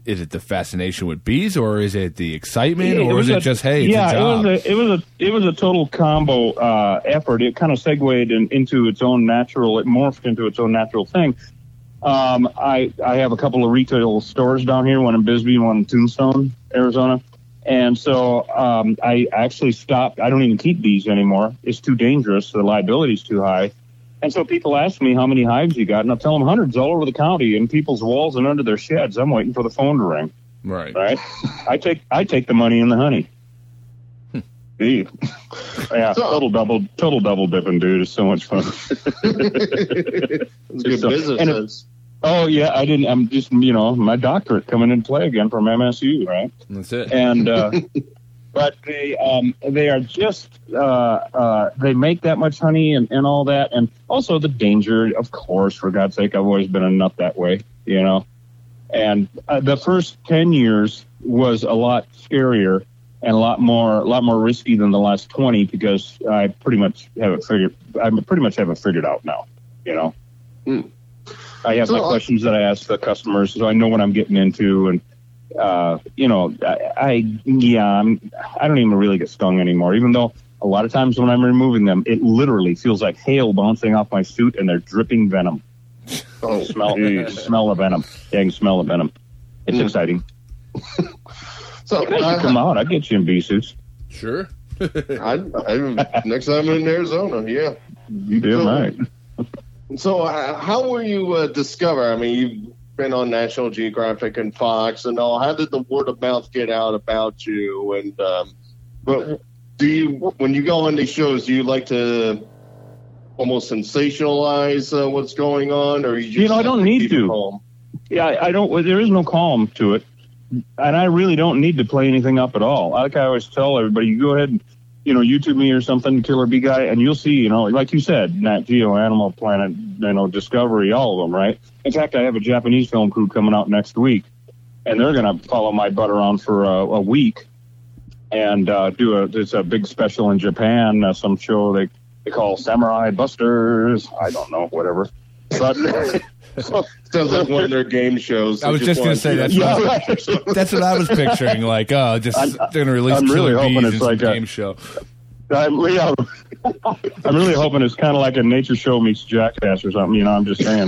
is it the fascination with bees, or is it the excitement, Yeah, or was is it a- just hey, it's yeah, a job? it was a it was a it was a total combo uh, effort. It kind of segued in, into its own natural. It morphed into its own natural thing. Um, I I have a couple of retail stores down here, one in Bisbee and one in Tombstone, Arizona. And so um, I actually stopped. I don't even keep bees anymore. It's too dangerous. The liability's too high. And so people ask me how many hives you got, and I tell them hundreds all over the county, in people's walls and under their sheds. I'm waiting for the phone to ring. Right. Right. I take I take the money and the honey. Gee. Yeah, total double total double dipping, dude. It's so much fun. It's good So- business and it- sense. Oh yeah, I didn't. I'm just you know my doctorate coming into play again from M S U, right? That's it. And uh, but they um, they are just uh, uh, they make that much honey and, and all that, and also the danger, of course. For God's sake, I've always been a nut that way, you know. And uh, the first ten years was a lot scarier and a lot more a lot more risky than the last twenty, because I pretty much have it figured. I pretty much have it figured out now, you know. Hmm. I have So, my uh, questions that I ask the customers, so I know what I'm getting into, and uh, you know, I, I yeah, I'm, I don't even really get stung anymore. Even though a lot of times when I'm removing them, it literally feels like hail bouncing off my suit, and they're dripping venom. Oh, Smell, smell the venom. Yeah, I can smell the venom. It's Mm. exciting. so You guys I, should come out. I'll get you in bee suits. Sure. I, I, next time I'm in Arizona, yeah. You do So- right. So, uh, how were you uh, discover? I mean, you've been on National Geographic and Fox and all. How did the word of mouth get out about you? And um, but do you, when you go on these shows, do you like to almost sensationalize uh, what's going on, or you just You know, I like don't to need keep it to. calm? Yeah, I, I don't. well, There is no calm to it, and I really don't need to play anything up at all. Like I always tell everybody, you go ahead and you know YouTube me or something, Killer Bee Guy, and you'll see. You know, like you said, Nat Geo, Animal Planet, you know, Discovery, all of them, right? In fact, I have a Japanese film crew coming out next week, and they're going to follow my butt around for a, a week and uh, do a. It's a big special in Japan, uh, some show they they call Samurai Busters. I don't know, whatever, but. So, Sounds like one of their game shows. I was just going to say that's Yeah, what, right. that's what I was picturing. Like, oh, just I'm- they're going to release I'm really Killer hoping Bees it's in some like a- game show. I'm, yeah, I'm really hoping it's kind of like a nature show meets Jackass or something. You know, I'm just saying.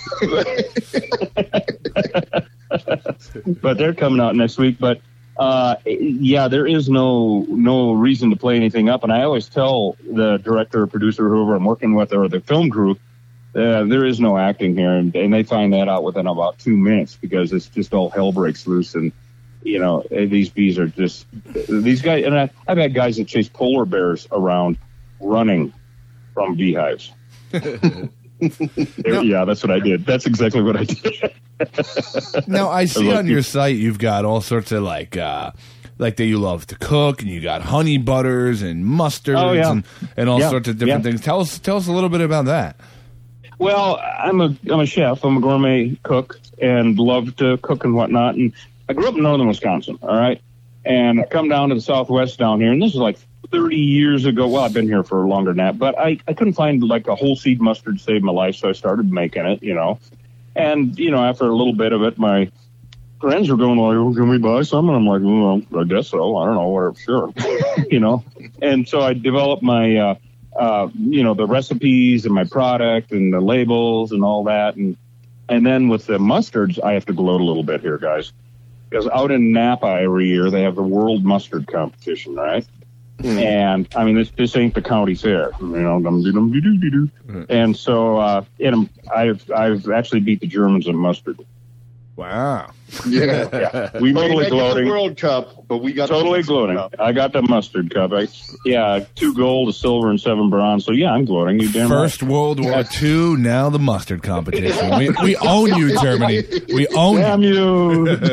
But they're coming out next week. But uh, yeah, there is no no reason to play anything up. And I always tell the director or producer, whoever I'm working with, or the film crew, uh, there is no acting here, and, and they find that out within about two minutes because it's just all hell breaks loose. And you know, these bees are just these guys. And I, I've had guys that chase polar bears around running from beehives. There- yeah, that's what I did. That's exactly what I did. Now I see love on your site you've got all sorts of like uh like that you love to cook, and you got honey butters and mustards Oh, yeah. and, and all Yeah, sorts of different yeah. things. Tell us tell us a little bit about that. Well, I'm a I'm a chef. I'm a gourmet cook and love to cook and whatnot. And I grew up in northern Wisconsin. All right, and I come down to the Southwest down here, and this is like thirty years ago. Well, I've been here for longer than that, but I I couldn't find like a whole seed mustard saved my life, so I started making it. You know, and you know after a little bit of it, my friends were going, "Well, can we buy some?" And I'm like, "Well, I guess so. I don't know, whatever, sure." You know, and so I developed my. Uh, Uh, you know, the recipes and my product and the labels and all that. And and then with the mustards, I have to gloat a little bit here, guys. Because out in Napa every year, they have the World Mustard Competition, right? Mm. And, I mean, this this ain't the county fair. You know, dum-dee-dum-dee-doo-dee-doo. Mm. And so uh, and I've, I've actually beat the Germans in mustard. Wow. Yeah. Yeah, we totally They got the gloating. World Cup, but we got Totally the gloating. Cup. I got the mustard cup. I, yeah, two gold, a silver, and seven bronze. So, yeah, I'm gloating. You damn First right. World War Two, now the mustard competition. We, we own you, Germany. We own Damn you. you.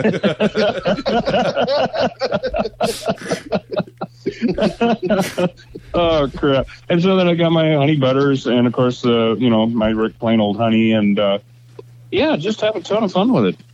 Oh, crap. And so then I got my honey butters and, of course, uh, you know, my Rick plain old honey. And, uh, yeah, just have a ton of fun with it.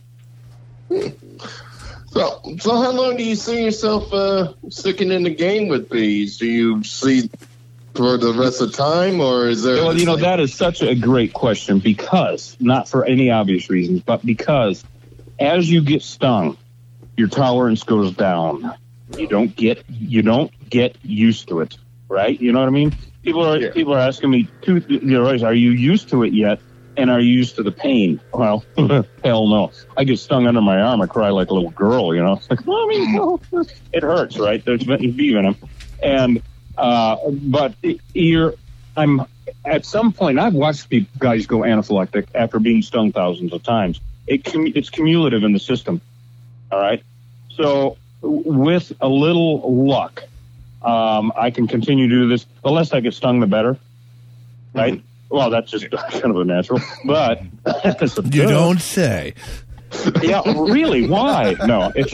So, so how long do you see yourself uh, sticking in the game with bees? Do you see for the rest of the time, or is there? Well, you know, that is such a great question because, not for any obvious reasons, but because as you get stung, your tolerance goes down. You don't get you don't get used to it, right? You know what I mean? People are Yeah. people are asking me, two, you know, are you used to it yet? And are you used to the pain? Well, hell no. I get stung under my arm. I cry like a little girl, you know. It's like, mommy, no. It hurts, right? There's bee venom. And, uh, but you're, I'm, at some point, I've watched people, guys go anaphylactic after being stung thousands of times. It It's cumulative in the system, all right? So with a little luck, um, I can continue to do this. The less I get stung, the better, right? Mm-hmm. Well, that's just kind of a natural, but you don't say. Yeah, really? Why? No, it's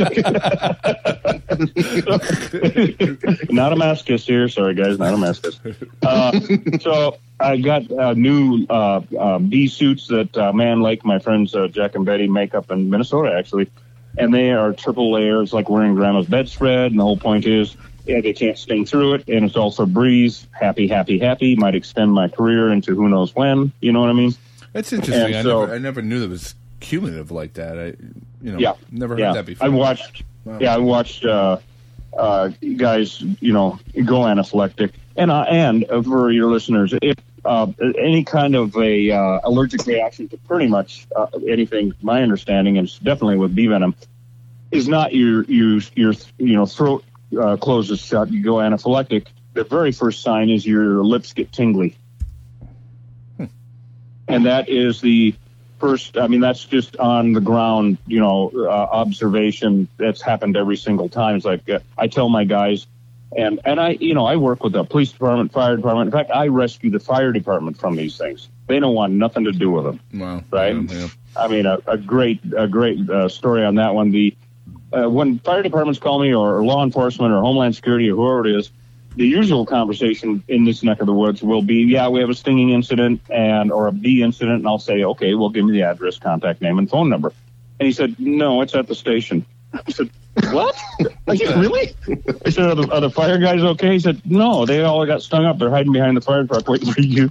not a masochist here. Sorry, guys, not a masochist. Uh, so I got uh, new uh, uh, bee suits that uh, Man Lake, my friends uh, Jack and Betty, make up in Minnesota, actually, and they are triple layers, like wearing grandma's bedspread. And the whole point is, yeah, they can't sting through it, and it's also a breeze. Happy, happy, happy. Might extend my career into who knows when. You know what I mean? That's interesting. And I so, never, I never knew that was cumulative like that. I, you know, yeah, never heard yeah. that before. I watched. Wow. Yeah, I watched uh, uh, guys, you know, go anaphylactic, and uh, and uh, for your listeners, if uh, any kind of a uh, allergic reaction to pretty much uh, anything, my understanding, and it's definitely with bee venom, is not your your your you know throat. Uh, closes shut, you go anaphylactic. The very first sign is your lips get tingly. Hmm. And that is the first, I mean, that's just on the ground, you know, uh, observation that's happened every single time. It's like, uh, I tell my guys, and, and I, you know, I work with the police department, fire department. In fact, I rescue the fire department from these things. They don't want nothing to do with them. Wow. Right? Yeah, yeah. I mean, a, a great, a great uh, story on that one. The, Uh, when fire departments call me, or, or law enforcement, or Homeland Security, or whoever it is, the usual conversation in this neck of the woods will be, yeah, we have a stinging incident and or a bee incident, and I'll say, okay, well, give me the address, contact name, and phone number. And he said, no, it's at the station. I said, what? I said, really? I said, are the, are the fire guys okay? He said, no, they all got stung up. They're hiding behind the fire truck waiting for you.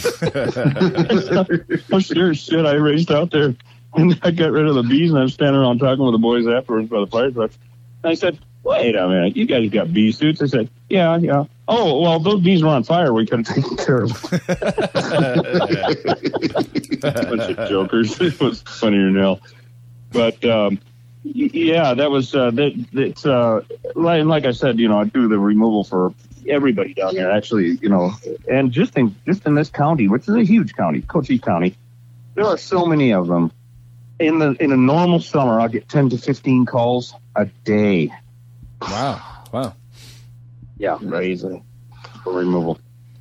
Oh, sure shit, I raced out there. And I got rid of the bees, and I was standing around talking with the boys afterwards by the fire trucks. And I said, wait a minute, you guys got bee suits? I said, yeah, yeah. Oh, well, those bees were on fire. We could have taken care of them. Bunch of jokers. It was funnier than hell. But, um, y- yeah, that was, uh, that, that's, uh, like, like I said, you know, I do the removal for everybody down here, actually, you know, and just in, just in this county, which is a huge county, Cochise County, there are so many of them. In the in a normal summer, I'll get ten to fifteen calls a day. Wow. Wow. Yeah, crazy for removal.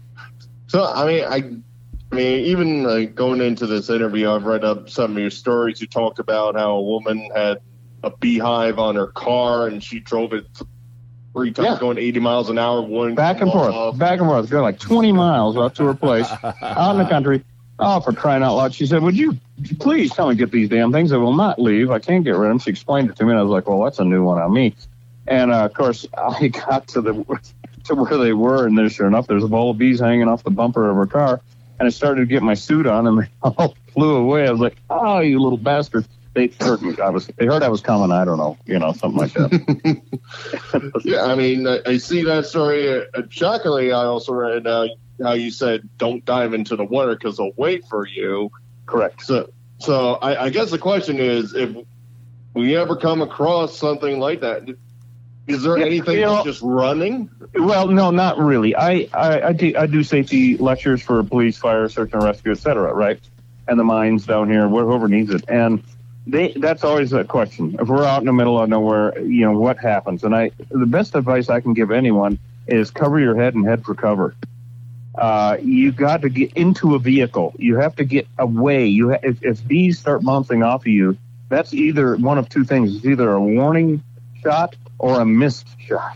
So, I mean, I, I mean, even like going into this interview, I've read up some of your stories. You talked about how a woman had a beehive on her car, and she drove it three times, Yeah. going eighty miles an hour. One Back and forth, off. back and forth, going like twenty miles up to her place, out in the country. Oh, for crying out loud. She said, would you please come and get these damn things? I will not leave. I can't get rid of them. She explained it to me, and I was like, well, that's a new one on me. And, uh, of course, I got to the to where they were, and there, sure enough, there's a ball of bees hanging off the bumper of her car. And I started to get my suit on, and they all flew away. I was like, oh, you little bastard. They heard me. I was, they heard I was coming. I don't know, you know, something like that. Yeah, I mean, I, I see that story. Uh, shockingly, I also read uh, how you said don't dive into the water because they'll wait for you. Correct. So, so I, I guess the question is, if we ever come across something like that, is there Yeah, anything you know- that's just running? Well, no, not really. I, I, I, do, I do safety lectures for police, fire, search and rescue, et cetera, right? And the mines down here, whoever needs it. And they, that's always a question. If we're out in the middle of nowhere, you know, what happens? And I, the best advice I can give anyone is cover your head and head for cover. Uh, you got to get into a vehicle. You have to get away. You ha- if, if bees start bouncing off of you, that's either one of two things. It's either a warning shot or a missed shot,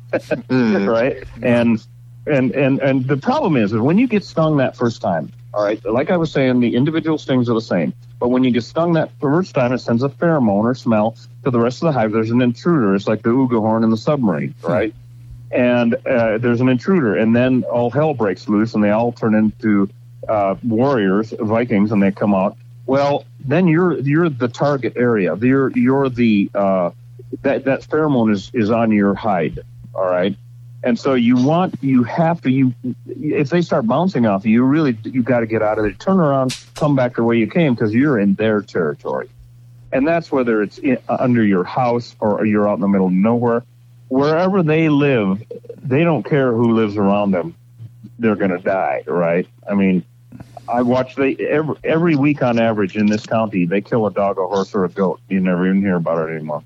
Mm. right? And and and and the problem is, is when you get stung that first time. All right, like I was saying, the individual stings are the same, but when you get stung that first time, it sends a pheromone or smell to the rest of the hive. There's an intruder. It's like the Uga horn in the submarine, right? And uh, there's an intruder, and then all hell breaks loose, and they all turn into uh, warriors, Vikings, and they come out. well, then you're you're the target area. You're you're the uh, that that pheromone is, is on your hide. All right, and so you want you have to you if they start bouncing off you, you really you got to get out of there. Turn around, come back the way you came because you're in their territory, and that's whether it's in, uh, under your house or you're out in the middle of nowhere. Wherever they live, they don't care who lives around them. They're going to die, right? I mean, I watch they every, every week on average in this county, they kill a dog, a horse, or a goat. You never even hear about it anymore.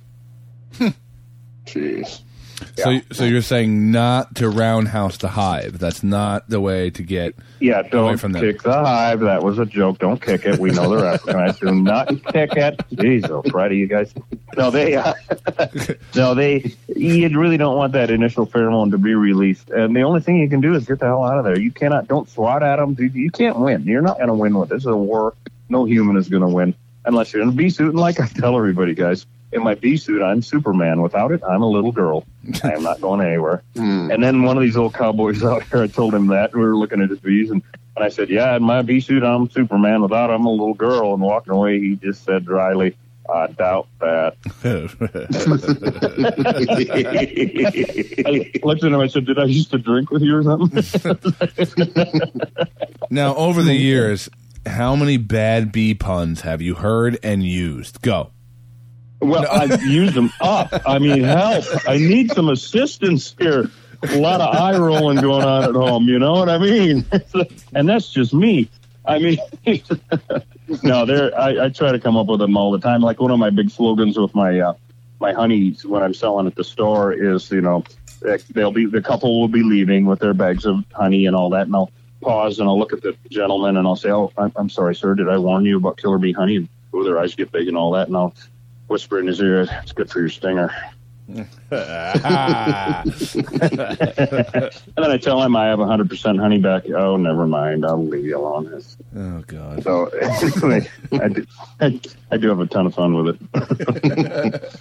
Jeez. So, Yeah. so you're saying not to roundhouse the hive. That's not the way to get. Yeah, Away don't from them. kick the hive. That was a joke. Don't kick it. We know they're Africanized. Do not kick it. Jeez, oh, Friday, you guys. No, they. Uh, no, they. You really don't want that initial pheromone to be released. And the only thing you can do is get the hell out of there. You cannot. Don't swat at them. Dude, you can't win. You're not going to win with this. This is a war. No human is going to win unless you're in a bee suit. And like I tell everybody, guys, in my bee suit, I'm Superman. Without it, I'm a little girl. I am not going anywhere. Mm. And then one of these old cowboys out here, I told him that. We were looking at his bees, and, and I said, yeah, in my bee suit, I'm Superman. Without it, I'm a little girl. And walking away, he just said dryly, I doubt that. I looked at him, I said, did I used to drink with you or something? Now, over the years, how many bad bee puns have you heard and used? Go. Well, I've used them up. I mean, help. I need some assistance here. A lot of eye rolling going on at home, you know what I mean? And that's just me. I mean, no, there. I, I try to come up with them all the time. Like one of my big slogans with my uh, my honeys when I'm selling at the store is, you know, they'll be the couple will be leaving with their bags of honey and all that, and I'll pause and I'll look at the gentleman and I'll say, "Oh, I'm, I'm sorry, sir. Did I warn you about killer bee honey?" And oh, their eyes get big and all that, and I'll whisper in his ear, "It's good for your stinger." And then I tell him I have one hundred percent honey back. Oh, never mind. I'll leave you alone. It's, Oh, God. so anyway, I do, I, I do have a ton of fun with it.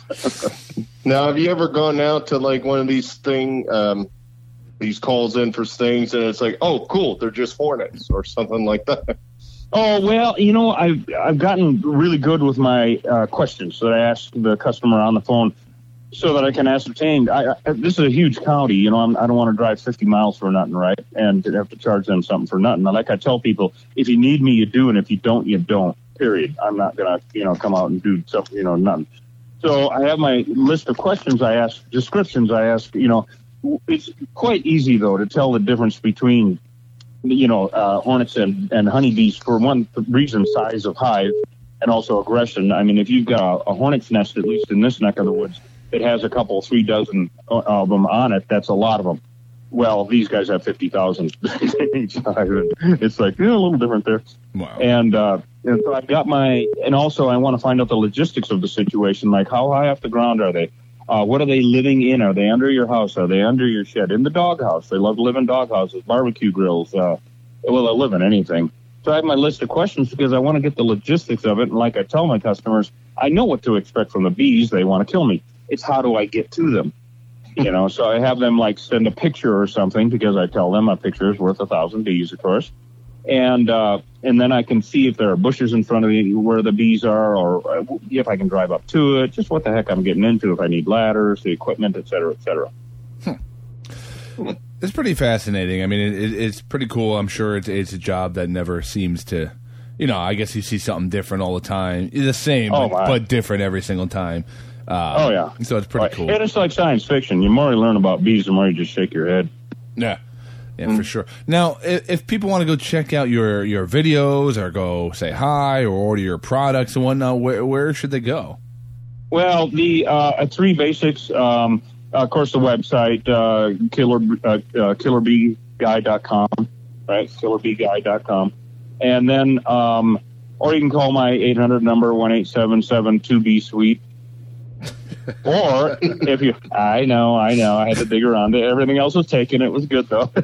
Now, have you ever gone out to like one of these thing, um, these calls in for stings, and it's like, oh, cool, they're just hornets or something like that? Oh, well, you know, I've, I've gotten really good with my uh, questions that I ask the customer on the phone so that I can ascertain. I, I, this is a huge county. You know, I'm, I don't want to drive fifty miles for nothing, right? And have to charge them something for nothing. Like I tell people, if you need me, you do. And if you don't, you don't, period. I'm not going to, you know, come out and do something, you know, nothing. So I have my list of questions I ask, descriptions I ask, you know. It's quite easy, though, to tell the difference between you know, uh, hornets and, and honeybees for one reason, size of hive, and also aggression. I mean, if you've got a, a hornet's nest, at least in this neck of the woods, it has a couple, three dozen of them on it. That's a lot of them. Well, these guys have fifty thousand in each hive. It's like, you know, a little different there. Wow. And, uh, and so I've got my, and also I want to find out the logistics of the situation, like how high off the ground are they? Uh, what are they living in? Are they under your house? Are they under your shed? In the doghouse. They love to live in doghouses, barbecue grills. Uh, well, they live in anything. So I have my list of questions because I want to get the logistics of it. And like I tell my customers, I know what to expect from the bees. They want to kill me. It's how do I get to them? You know, so I have them like send a picture or something because I tell them a picture is worth a thousand bees, of course. And uh, and then I can see if there are bushes in front of me where the bees are, or if I can drive up to it, just what the heck I'm getting into, if I need ladders, the equipment, et cetera, et cetera. Hmm. It's pretty fascinating. I mean, it, it, it's pretty cool. I'm sure it's, it's a job that never seems to, you know, I guess you see something different all the time. It's the same, Oh, but, my. but different every single time. Uh, Oh, yeah. So it's pretty cool. And it's like science fiction. The more you learn about bees, the more you just shake your head. Yeah. Yeah, for sure. Now, if, if people want to go check out your, your videos or go say hi or order your products and whatnot, where, where should they go? Well, the uh, three basics, um, of course, the website, uh, killer, uh, uh, killer bee guy dot com, right? killer bee guy dot com. And then, um, or you can call my eight hundred number, one eight seven seven two B suite. Or if you, I know, I know, I had to dig around it. Everything else was taken. It was good though.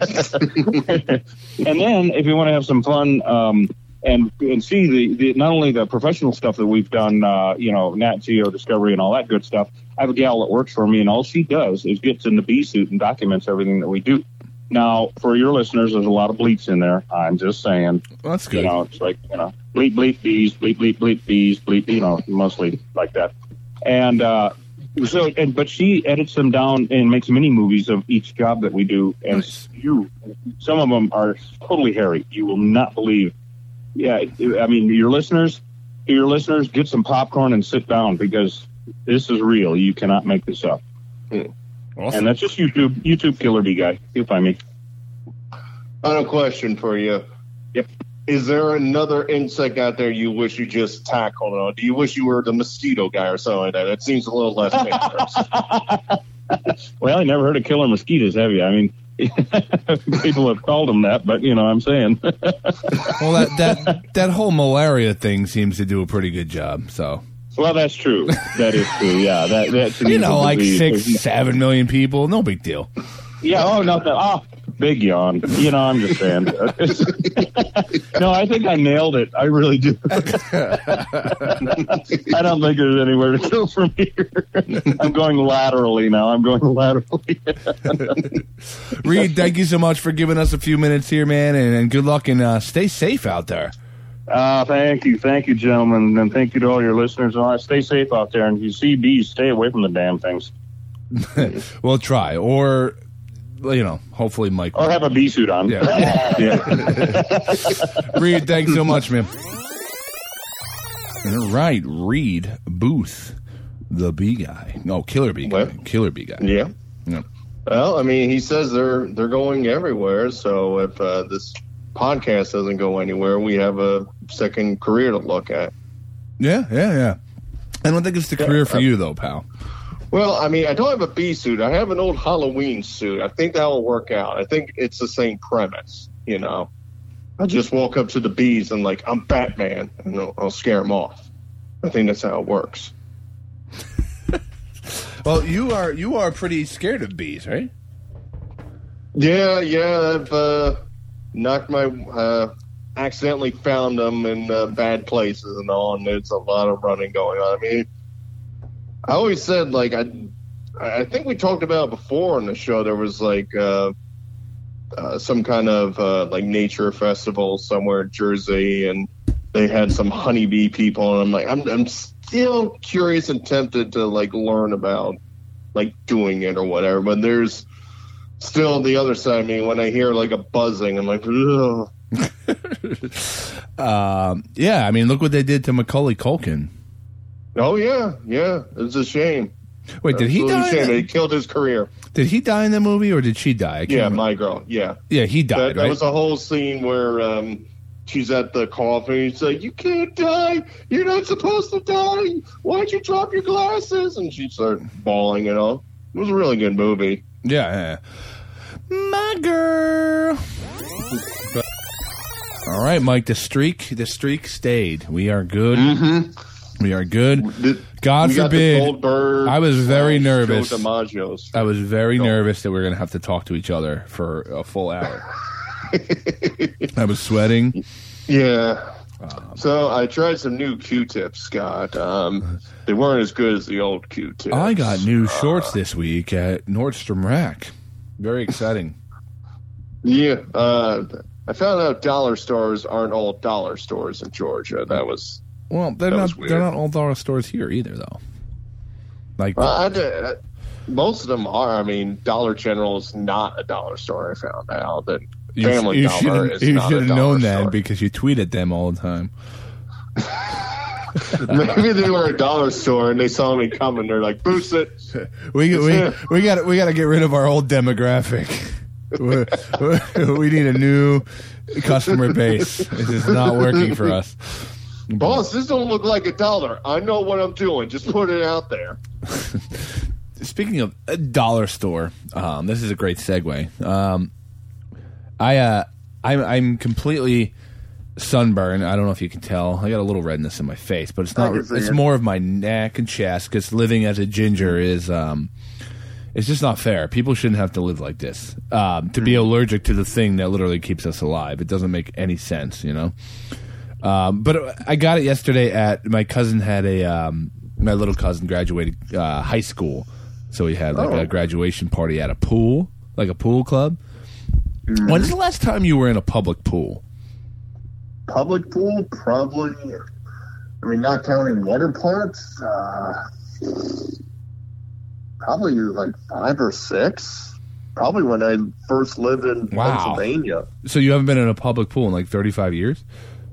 And then, if you want to have some fun um, and and see the, the not only the professional stuff that we've done, uh, you know, Nat Geo Discovery and all that good stuff. I have a gal that works for me, and all she does is gets in the bee suit and documents everything that we do. Now, for your listeners, there's a lot of bleeps in there. I'm just saying. Well, that's good. You know, it's like, you know, bleep, bleep, bees, bleep, bleep, bleep, bees, bleep, you know, mostly like that. And uh, so, and but she edits them down and makes mini movies of each job that we do. And Nice. you, some of them are totally hairy. You will not believe. Yeah, I mean, your listeners, your listeners, get some popcorn and sit down because this is real. You cannot make this up. Awesome. And that's just YouTube, YouTube Killer Bee Guy. You'll find me. I have a question for you. Yep. Is there another insect out there you wish you just tackled? Or do you wish you were the mosquito guy or something like that? It seems a little less dangerous. Well, I never heard of killer mosquitoes, have you? I mean, people have called them that, but you know what I'm saying. Well, that, that, that whole malaria thing seems to do a pretty good job, so. Well, that's true. That is true. Yeah, that that's an You know, evil like disease. six, seven million people, no big deal. Yeah. Oh no. no oh, big yawn. You know, I'm just saying. No, I think I nailed it. I really do. I don't think there's anywhere to go from here. I'm going laterally now. I'm going laterally. Reed, thank you so much for giving us a few minutes here, man, and, and good luck and uh, stay safe out there. Uh, thank you. Thank you, gentlemen. And thank you to all your listeners. Uh, stay safe out there. And if you see bees, stay away from the damn things. We'll try. Or, you know, hopefully Mike. Or have a bee suit on. Yeah. Yeah. Reed, thanks so much, man. All right, Reed Booth, the bee guy. No, killer bee guy. What? Killer bee guy. Yeah. Yeah. Well, I mean, he says they're they're going everywhere. So if uh, this podcast doesn't go anywhere, we have a second career to look at. Yeah, yeah, yeah. I don't think it's the career for you, though, pal. Well, I mean, I don't have a bee suit. I have an old Halloween suit. I think that will work out. I think it's the same premise, you know. I just walk up to the bees and, like, I'm Batman, and I'll, I'll scare them off. I think that's how it works. Well, you are you are pretty scared of bees, right? Yeah, yeah, I've uh, knocked my, uh, accidentally found them in uh, bad places and all, and there's a lot of running going on. I mean, I always said, like, I, I think we talked about before on the show, there was, like, uh, uh, some kind of, uh, like, nature festival somewhere in Jersey, and they had some honeybee people, and I'm like, I'm, I'm still curious and tempted to, like, learn about, like, doing it or whatever, but there's still the other side of me when I hear, like, a buzzing, I'm like, ugh. um, yeah, I mean, look what they did to Macaulay Culkin. Oh, yeah, yeah, it's a shame. Wait, did he Absolutely die? shame. in- He killed his career. Did he die in the movie, or did she die? I can't Yeah, remember. my girl, yeah. Yeah, he died, That, that right? was a whole scene where um, she's at the coffin. He's like, "You can't die. You're not supposed to die. Why'd you drop your glasses?" And she started bawling and all. It was a really good movie. Yeah, yeah. My girl. But- all right, Mike. The streak, the streak stayed. We are good. Mm-hmm. We are good. The- God we got the forbid. Goldberg, I was very uh, nervous. Joe DiMaggio's. I was very Go. nervous that we were going to have to talk to each other for a full hour. I was sweating. Yeah. Um, So I tried some new Q-tips, Scott. Um, they weren't as good as the old Q-tips. I got new shorts this week at Nordstrom Rack. Very exciting. Yeah, uh, I found out dollar stores aren't all dollar stores in Georgia. That was Well, they're That not. was weird. They're not all dollar stores here either, though. Like, uh, I, I, most of them are. I mean, Dollar General is not a dollar store. I found out that you, Family you Dollar should is you not should a have dollar known that store. because you tweet at them all the time. Maybe they were a dollar store and they saw me coming. They're like, "Boost it." We we we got we got to get rid of our old demographic. we, we need a new customer base. This is not working for us. Boss, this don't look like a dollar. I know what I'm doing. Just put it out there. Speaking of a dollar store, um, this is a great segue. Um, I uh, I'm I'm completely sunburned. I don't know if you can tell. I got a little redness in my face, but it's not. I can see It's it. more of my neck and chest because living as a ginger is um, it's just not fair. People shouldn't have to live like this. Um, to be allergic to the thing that literally keeps us alive, it doesn't make any sense, you know. Um, but I got it yesterday at my cousin had a um, my little cousin graduated uh, high school, so he had like Oh. a graduation party at a pool, like a pool club. When's the last time you were in a public pool? Public pool, probably. I mean, not counting water parks, uh, probably like five or six. Probably when I first lived in Wow. Pennsylvania. So you haven't been in a public pool in like thirty-five years?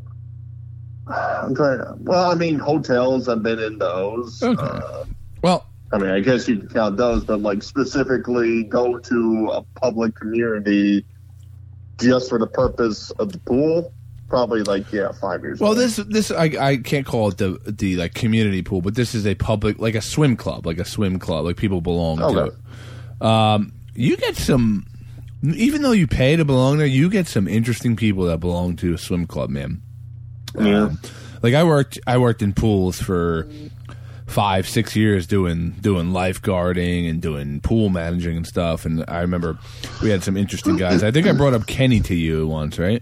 I'm trying to. Well, I mean, hotels. I've been in those. Okay. Uh, Well, I mean, I guess you can count those, but like specifically go to a public community just for the purpose of the pool. Probably like yeah, five years. well, ago. this this I I can't call it the the like community pool, but this is a public like a swim club, like a swim club, like people belong to Okay. it. Um, you get some, even though you pay to belong there, you get some interesting people that belong to a swim club, man. Yeah. Um, like I worked I worked in pools for five, six years doing doing lifeguarding and doing pool managing and stuff. And I remember we had some interesting guys. I think I brought up Kenny to you once, right?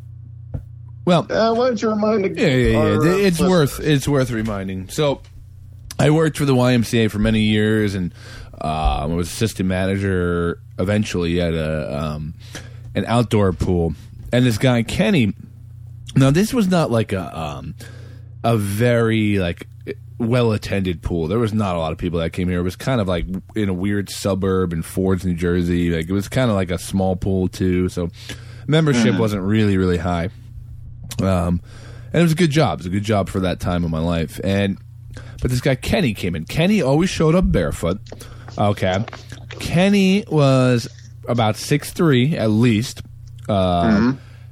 Well, Uh, why don't you remind the yeah, yeah, our, yeah. uh, It's listeners? worth it's worth reminding. So, I worked for the Y M C A for many years, and uh, I was assistant manager eventually at a um, an outdoor pool. And this guy Kenny, now this was not like a um, a very like well attended pool. There was not a lot of people that came here. It was kind of like in a weird suburb in Fords, New Jersey. Like it was kind of like a small pool too. So membership Mm. wasn't really really high. Um, and it was a good job. It was a good job for that time of my life. And but this guy Kenny came in. Kenny always showed up barefoot. Okay, Kenny was about six three at least, uh, Mm-hmm.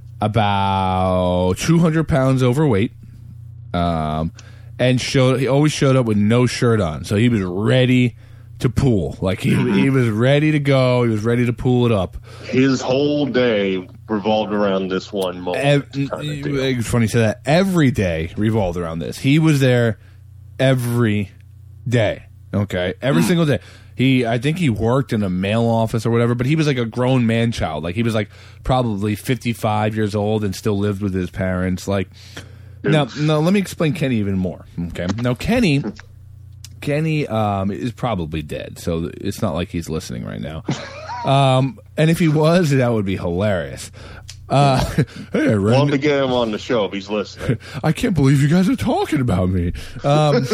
about two hundred pounds overweight, um, and showed he always showed up with no shirt on. So he was ready to pool. Like he he was ready to go. He was ready to pool it up. His whole day revolved around this one moment. Ev- kind of deal. it's funny you say that. Every day revolved around this. He was there every day. Okay, every single day. He, I think he worked in a mail office or whatever, but he was like a grown man child. Like he was like probably fifty-five years old and still lived with his parents. Like now, now let me explain Kenny even more. Okay, now Kenny. Kenny um, is probably dead, so it's not like he's listening right now. Um, and if he was, that would be hilarious. Uh, hey, I read- Love to get him on the show if he's listening. I can't believe you guys are talking about me. Um,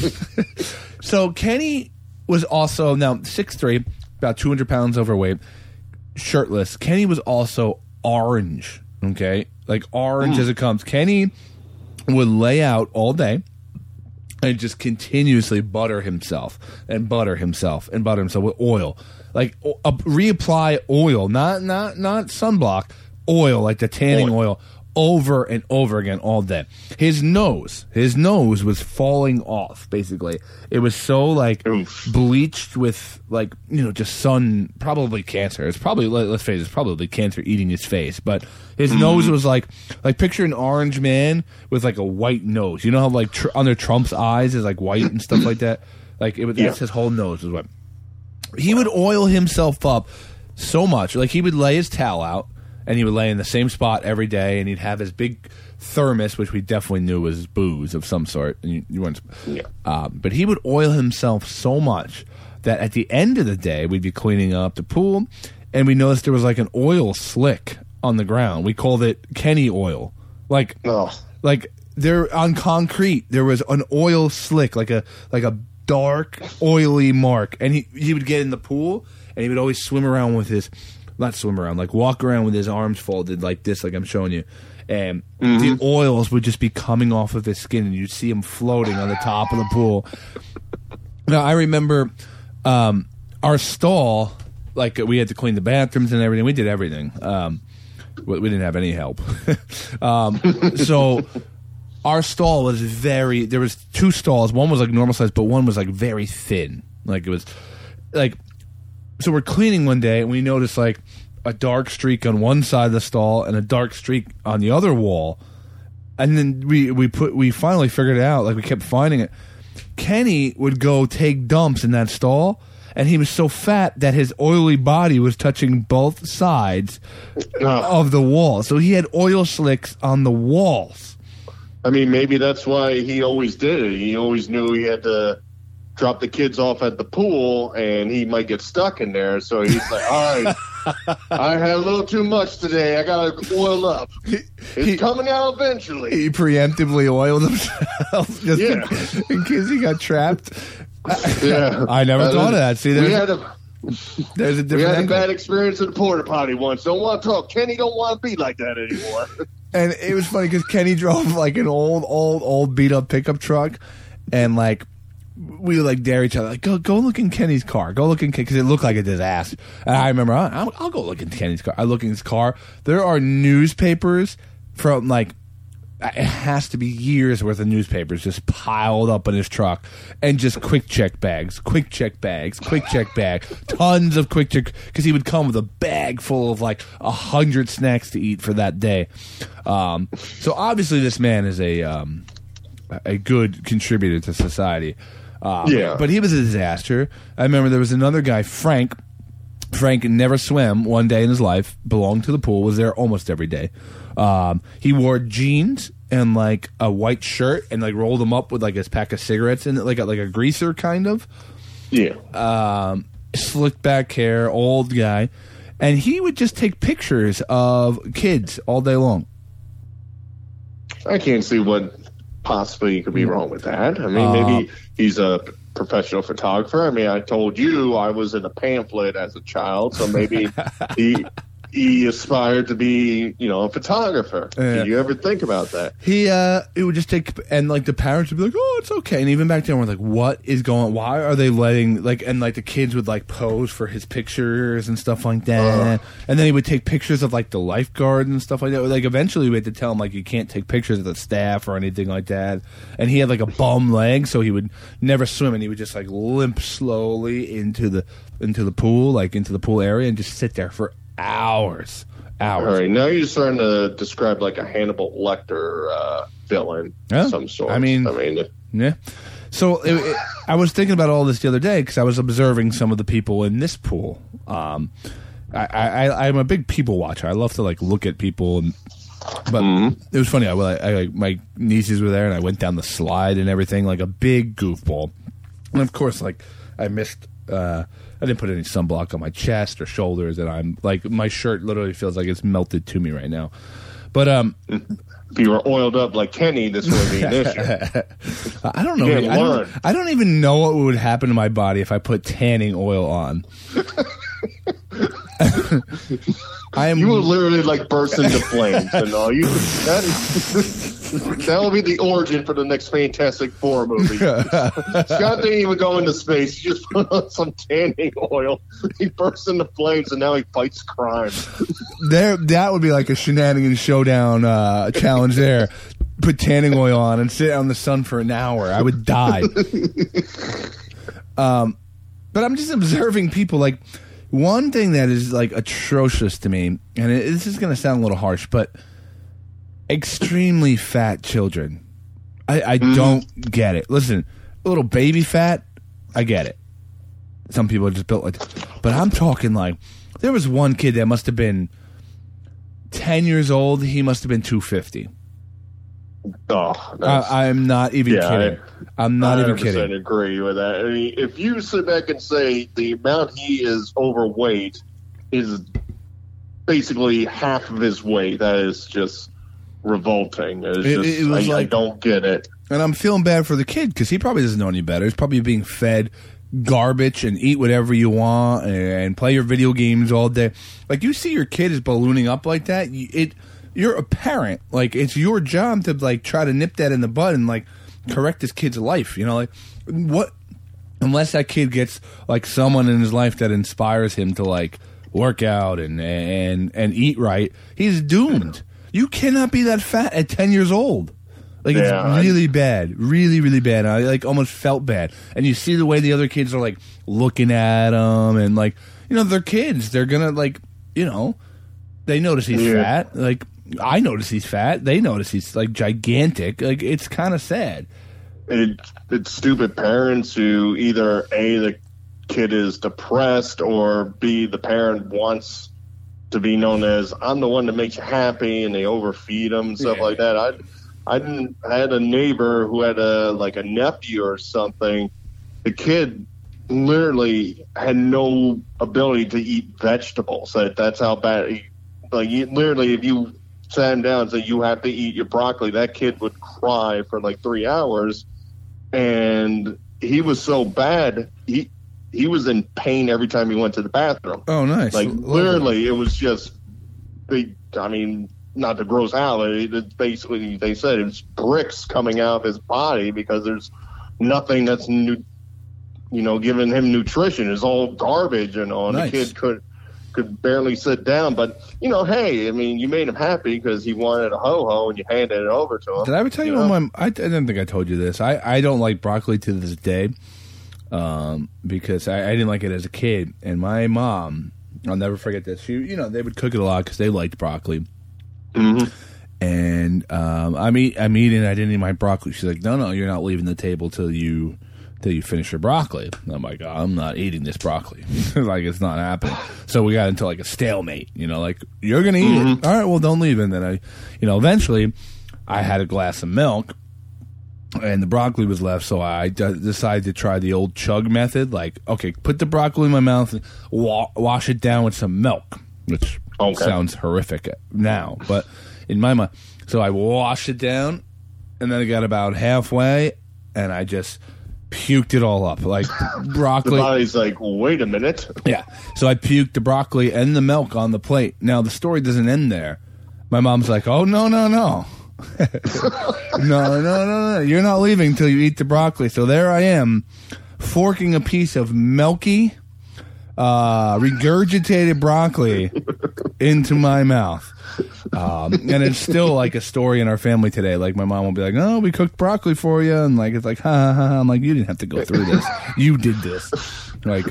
so Kenny was also now six three, about two hundred pounds overweight, shirtless. Kenny was also orange, okay? Like orange as it comes. Kenny would lay out all day and just continuously butter himself and butter himself and butter himself with oil. Like uh, reapply oil, not not not sunblock, oil, like the tanning Oil. oil, over and over again all day. His nose, his nose was falling off, basically. It was so like Oof. bleached with like, you know, just sun, probably cancer. It's probably, let, let's face it, it's probably cancer eating his face. But his nose was like, like picture an orange man with like a white nose. You know how like tr- under Trump's eyes is like white and stuff like that? Like it was, that's Yeah. his whole nose was white. He would oil himself up so much. Like he would lay his towel out and he would lay in the same spot every day, and he'd have his big thermos, which we definitely knew was booze of some sort. And you, you weren't, Yeah. um, but he would oil himself so much that at the end of the day, we'd be cleaning up the pool, and we noticed there was like an oil slick on the ground. We called it Kenny oil. Like, Oh, like there on concrete, there was an oil slick, like a like a dark, oily mark. And he he would get in the pool, and he would always swim around with his. Not swim around, like walk around with his arms folded like this, like I'm showing you. And the oils would just be coming off of his skin, and you'd see him floating on the top of the pool. Now, I remember um, our stall, like we had to clean the bathrooms and everything. We did everything. Um, we, we didn't have any help. um, so our stall was very, there was two stalls. One was like normal size, but one was like very thin. Like it was like, so we're cleaning one day, and we noticed like a dark streak on one side of the stall and a dark streak on the other wall. And then we, we put we finally figured it out. Like we kept finding it. Kenny would go take dumps in that stall, and he was so fat that his oily body was touching both sides no. of the wall. So he had oil slicks on the walls. I mean, maybe that's why he always did it. He always knew he had to drop the kids off at the pool, and he might get stuck in there. So he's like, all right, I had a little too much today. I got to oil up. It's he, coming out eventually. He preemptively oiled himself just Yeah. in, in case he got trapped. Yeah. I never Uh, thought of that. See, we there's, had a there's a we different had a angle. bad experience at the porta potty once. Don't want to talk. Kenny don't want to be like that anymore. And it was funny because Kenny drove like an old, old, old beat up pickup truck, and like we would like dare each other, like go, go look in Kenny's car, go look in because it looked like a disaster. And I remember, I'll, I'll go look in Kenny's car. I look in his car. There are newspapers from like it has to be years worth of newspapers just piled up in his truck, and just quick check bags, quick check bags, quick check bag, tons of quick check because he would come with a bag full of like a hundred snacks to eat for that day. Um, so obviously, this man is a um, a good contributor to society. Um, Yeah. but he was a disaster. I remember there was another guy, Frank. Frank never swam one day in his life, belonged to the pool, was there almost every day. Um, he wore jeans and like a white shirt and like rolled them up with like his pack of cigarettes in it, like a, like a greaser kind of. Yeah. Um, slick back hair, old guy. And he would just take pictures of kids all day long. I can't see what possibly could be wrong with that. I mean, maybe he's a professional photographer. I mean, I told you I was in a pamphlet as a child, so maybe he he aspired to be, you know, a photographer. Yeah. Did you ever think about that? He uh it would just take, and like the parents would be like, oh, it's okay. And even back then we're like, what is going, why are they letting, like, and like the kids would like pose for his pictures and stuff like that. Uh, and then he would take pictures of like the lifeguard and stuff like that. Like eventually we had to tell him like you can't take pictures of the staff or anything like that. And he had like a bum leg, so he would never swim, and he would just like limp slowly into the into the pool, like into the pool area, and just sit there for hours. Hours. All right, now you're starting to describe like a Hannibal Lecter uh, villain Yeah. of some sort. I mean- I mean, Yeah. So it, it, I was thinking about all this the other day because I was observing some of the people in this pool. Um, I, I, I'm a big people watcher. I love to like look at people, and, but it was funny. I, I, I my nieces were there, and I went down the slide and everything like a big goofball. And of course, like I missed. Uh, I didn't put any sunblock on my chest or shoulders, and I'm like my shirt literally feels like it's melted to me right now. But um. if you were oiled up like Kenny, this would be an issue. I don't know. You I don't, learn. I don't even know what would happen to my body if I put tanning oil on. I am. You will literally like burst into flames, and all you that is, that will be the origin for the next Fantastic Four movie. Scott didn't even go into space; he just put on some tanning oil. He bursts into flames, and now he fights crime. there. That would be like a shenanigans showdown uh, challenge. There, put tanning oil on and sit out in the sun for an hour. I would die. um, but I'm just observing people like. One thing that is like atrocious to me, and it, this is going to sound a little harsh, but extremely fat children. I, I mm. don't get it. Listen, a little baby fat, I get it. Some people are just built like that. But I'm talking like, there was one kid that must have been ten years old. He must have been two fifty. Oh, I, I'm not even yeah, kidding. I, I'm not even kidding. I agree with that. I mean, if you sit back and say the amount he is overweight is basically half of his weight, that is just revolting. It's It- just, it was I, I like- don't get it. And I'm feeling bad for the kid because he probably doesn't know any better. He's probably being fed garbage and eat whatever you want and play your video games all day. Like, you see your kid is ballooning up like that, you- it you're a parent. Like, it's your job to like try to nip that in the bud and like correct this kid's life. You know, like what? Unless that kid gets like someone in his life that inspires him to like work out and and and eat right, he's doomed. You cannot be that fat at ten years old. Like, Yeah, it's really bad, really, really bad. I like almost felt bad. And you see the way the other kids are like looking at him, and like, you know, they're kids. They're gonna like, you know, they notice he's Yeah. fat. Like, I notice he's fat. They notice he's like gigantic. Like, it's kind of sad. It, it's stupid parents who either A, the kid is depressed, or B, the parent wants to be known as, I'm the one that makes you happy, and they overfeed them and stuff Yeah. like that. I I didn't I had a neighbor who had a like a nephew or something. The kid literally had no ability to eat vegetables. That that's how bad. He, like you, literally, if you sat him down and said you have to eat your broccoli, that kid would cry for like three hours, and he was so bad. He he was in pain every time he went to the bathroom. Oh, nice! Like Love literally, it was just. They, I mean, not to gross out. It, basically, they said it's bricks coming out of his body because there's nothing that's new. You know, giving him nutrition is all garbage and all. And Nice. the kid could could barely sit down. But you know, hey, I mean, you made him happy because he wanted a ho ho, and you handed it over to him. Did I ever tell you, know? when my? I, I didn't think I told you this. I, I don't like broccoli to this day, um, because I, I didn't like it as a kid, and my mom. I'll never forget this. She, you know, they would cook it a lot because they liked broccoli. Mm-hmm. And um, I'm eat, I'm eating. I didn't eat my broccoli. She's like, "No, no, you're not leaving the table till you till you finish your broccoli." And I'm like, oh, "I'm not eating this broccoli. Like it's not happening." So we got into like a stalemate. You know, like you're gonna eat Mm-hmm. it. All right, well, don't leave. And then I, you know, eventually, I had a glass of milk. And the broccoli was left, so I d- decided to try the old chug method. Like, okay, put the broccoli in my mouth and wa- wash it down with some milk, which Okay. sounds horrific now, but in my mind. So I washed it down, and then I got about halfway, and I just puked it all up. Like, The broccoli. body's like, wait a minute. Yeah. So I puked the broccoli and the milk on the plate. Now, the story doesn't end there. My mom's like, oh, no, no, no. no, no, no, no. You're not leaving until you eat the broccoli. So there I am, forking a piece of milky, uh, regurgitated broccoli into my mouth. Um, and it's still like a story in our family today. Like my mom will be like, "Oh, we cooked broccoli for you," and like it's like, "Ha ha ha!" I'm like, "You didn't have to go through this. You did this." Like,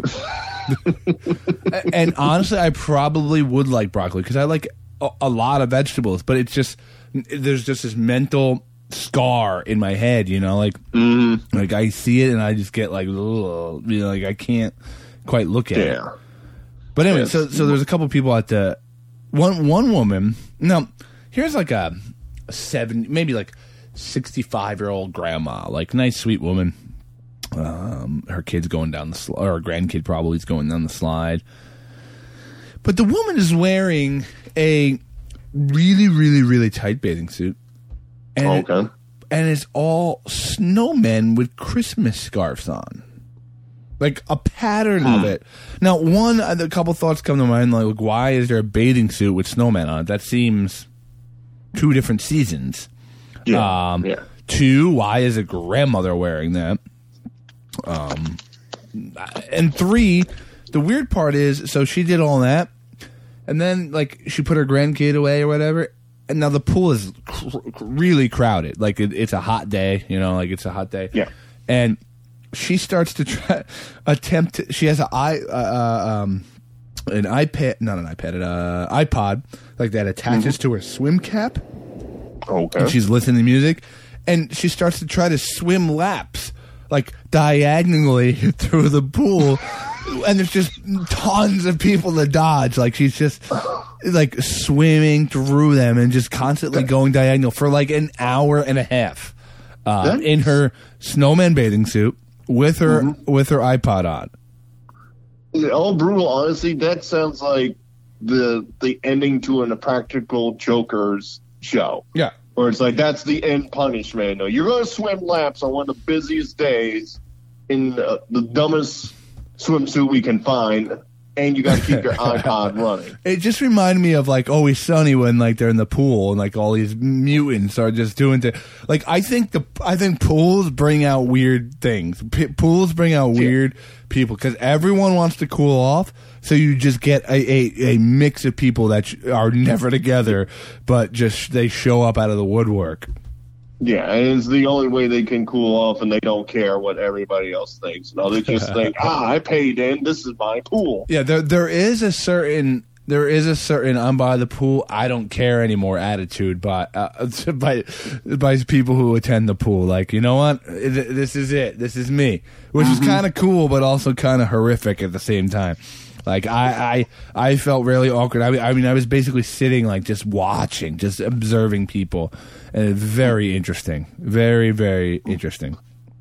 and honestly, I probably would like broccoli because I like a, a lot of vegetables, but it's just there's just this mental scar in my head, you know, like Mm-hmm. like I see it and I just get like, ugh, you know, like I can't quite look at it. Yeah. But anyway, Yes. so so there's a couple people at the one one woman. Now, here's like a, a seven, maybe like sixty-five year old grandma, like nice sweet woman. Um, her kid's going down the slide, or her grandkid probably is going down the slide. But the woman is wearing a really, really, really tight bathing suit, and Okay. and it's all snowmen with Christmas scarves on. Like a pattern of it. Now, one, a couple thoughts come to mind. Like, why is there a bathing suit with snowmen on it? That seems two different seasons. Yeah. Um, yeah. Two, why is a grandmother wearing that? Um, and three, the weird part is, so she did all that, and then like she put her grandkid away or whatever. And now the pool is cr- really crowded. Like it, it's a hot day, you know, like it's a hot day. Yeah. And she starts to try attempt. To, she has an i uh, um an iPad, not an iPad, an uh, iPod like that attaches to her swim cap, Okay. and she's listening to music, and she starts to try to swim laps like diagonally through the pool, and there's just tons of people to dodge. Like she's just like swimming through them and just constantly going diagonal for like an hour and a half uh, That's- in her snowman bathing suit with her Mm-hmm. with her iPod on. In all brutal honesty, that sounds like the the ending to an Impractical Jokers show. Yeah. Or it's like, that's the end punishment. No, you're going to swim laps on one of the busiest days in uh, the dumbest swimsuit we can find, and you got to keep your iPod running. It just reminded me of like Always Sunny when like they're in the pool and like all these mutants are just doing the like I think the I think pools bring out weird things. P- pools bring out weird people because everyone wants to cool off, so you just get a, a, a mix of people that sh- are never together, but just they show up out of the woodwork. Yeah, and it's the only way they can cool off, and they don't care what everybody else thinks. No, they just think, ah, I paid in. This is my pool. Yeah, there there is a certain there is a certain I'm by the pool, I don't care anymore attitude by uh, by by people who attend the pool. Like, you know what, this is it, this is me, which is kind of cool, but also kind of horrific at the same time. Like I, I, I felt really awkward. I, I mean, I was basically sitting, like, just watching, just observing people, and it's very interesting, very, very interesting.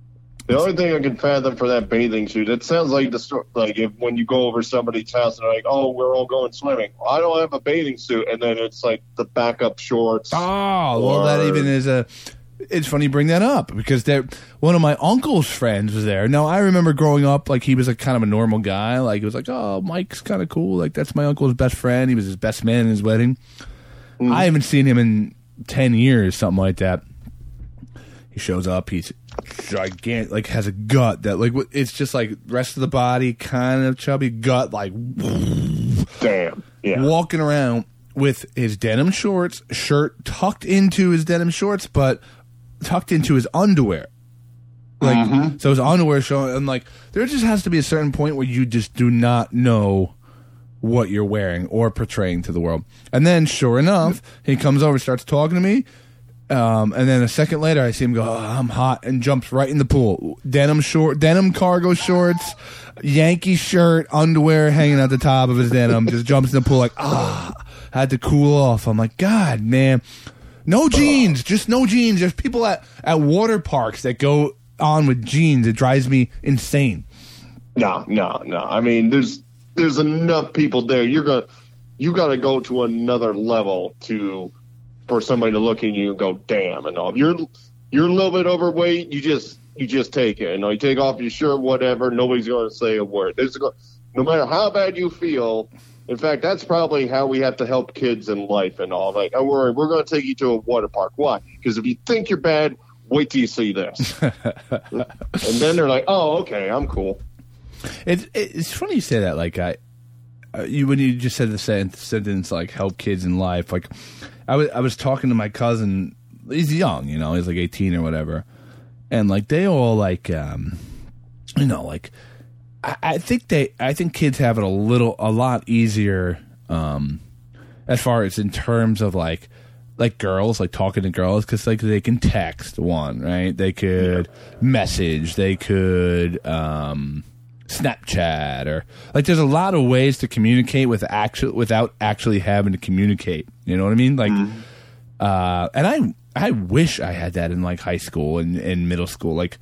The only thing I can fathom for that bathing suit, it sounds like the sto- like if when you go over somebody's house and they're like, oh, we're all going swimming. Well, I don't have a bathing suit, and then it's like the backup shorts. Oh, well, that even is a. It's funny you bring that up because there, one of my uncle's friends was there. Now I remember growing up, like he was like kind of a normal guy. Like he was like, oh, Mike's kind of cool. Like that's my uncle's best friend. He was his best man in his wedding. Mm. I haven't seen him in ten years, something like that. He shows up. He's gigantic, like has a gut that like it's just like rest of the body kind of chubby gut, like damn, yeah, walking around with his denim shorts, shirt tucked into his denim shorts, but tucked into his underwear. Like, mm-hmm. So his underwear showing, and like, there just has to be a certain point where you just do not know what you're wearing or portraying to the world. And then, sure enough, he comes over, starts talking to me, um, and then a second later, I see him go, oh, I'm hot, and jumps right in the pool. Denim short, denim cargo shorts, Yankee shirt, underwear hanging at the top of his denim, just jumps in the pool like, ah, had to cool off. I'm like, God, man. No jeans, just no jeans. There's people at, at water parks that go on with jeans. It drives me insane. No, no, no. I mean, there's there's enough people there. You're gonna you got to go to another level to for somebody to look at you and go, damn, and all. If you're you're a little bit overweight, you just you just take it. You know, you take off your shirt, whatever. Nobody's going to say a word. There's a, no matter how bad you feel. In fact, that's probably how we have to help kids in life and all. Like, don't worry, we're going to take you to a water park. Why? Because if you think you're bad, wait till you see this. And then they're like, oh, okay, I'm cool. It's it's funny you say that. Like, I, uh, you when you just said the sentence, like, help kids in life. Like, I was, I was talking to my cousin. He's young, you know, he's like eighteen or whatever. And, like, they all, like, um, you know, like, I think they. I think kids have it a little, a lot easier, um, as far as in terms of like, like girls, like talking to girls, because like they can text one, right? They could yeah. message, they could um, Snapchat, or like there's a lot of ways to communicate with actual without actually having to communicate. You know what I mean? Like, mm-hmm. uh, and I, I wish I had that in like high school and, and middle school. Like,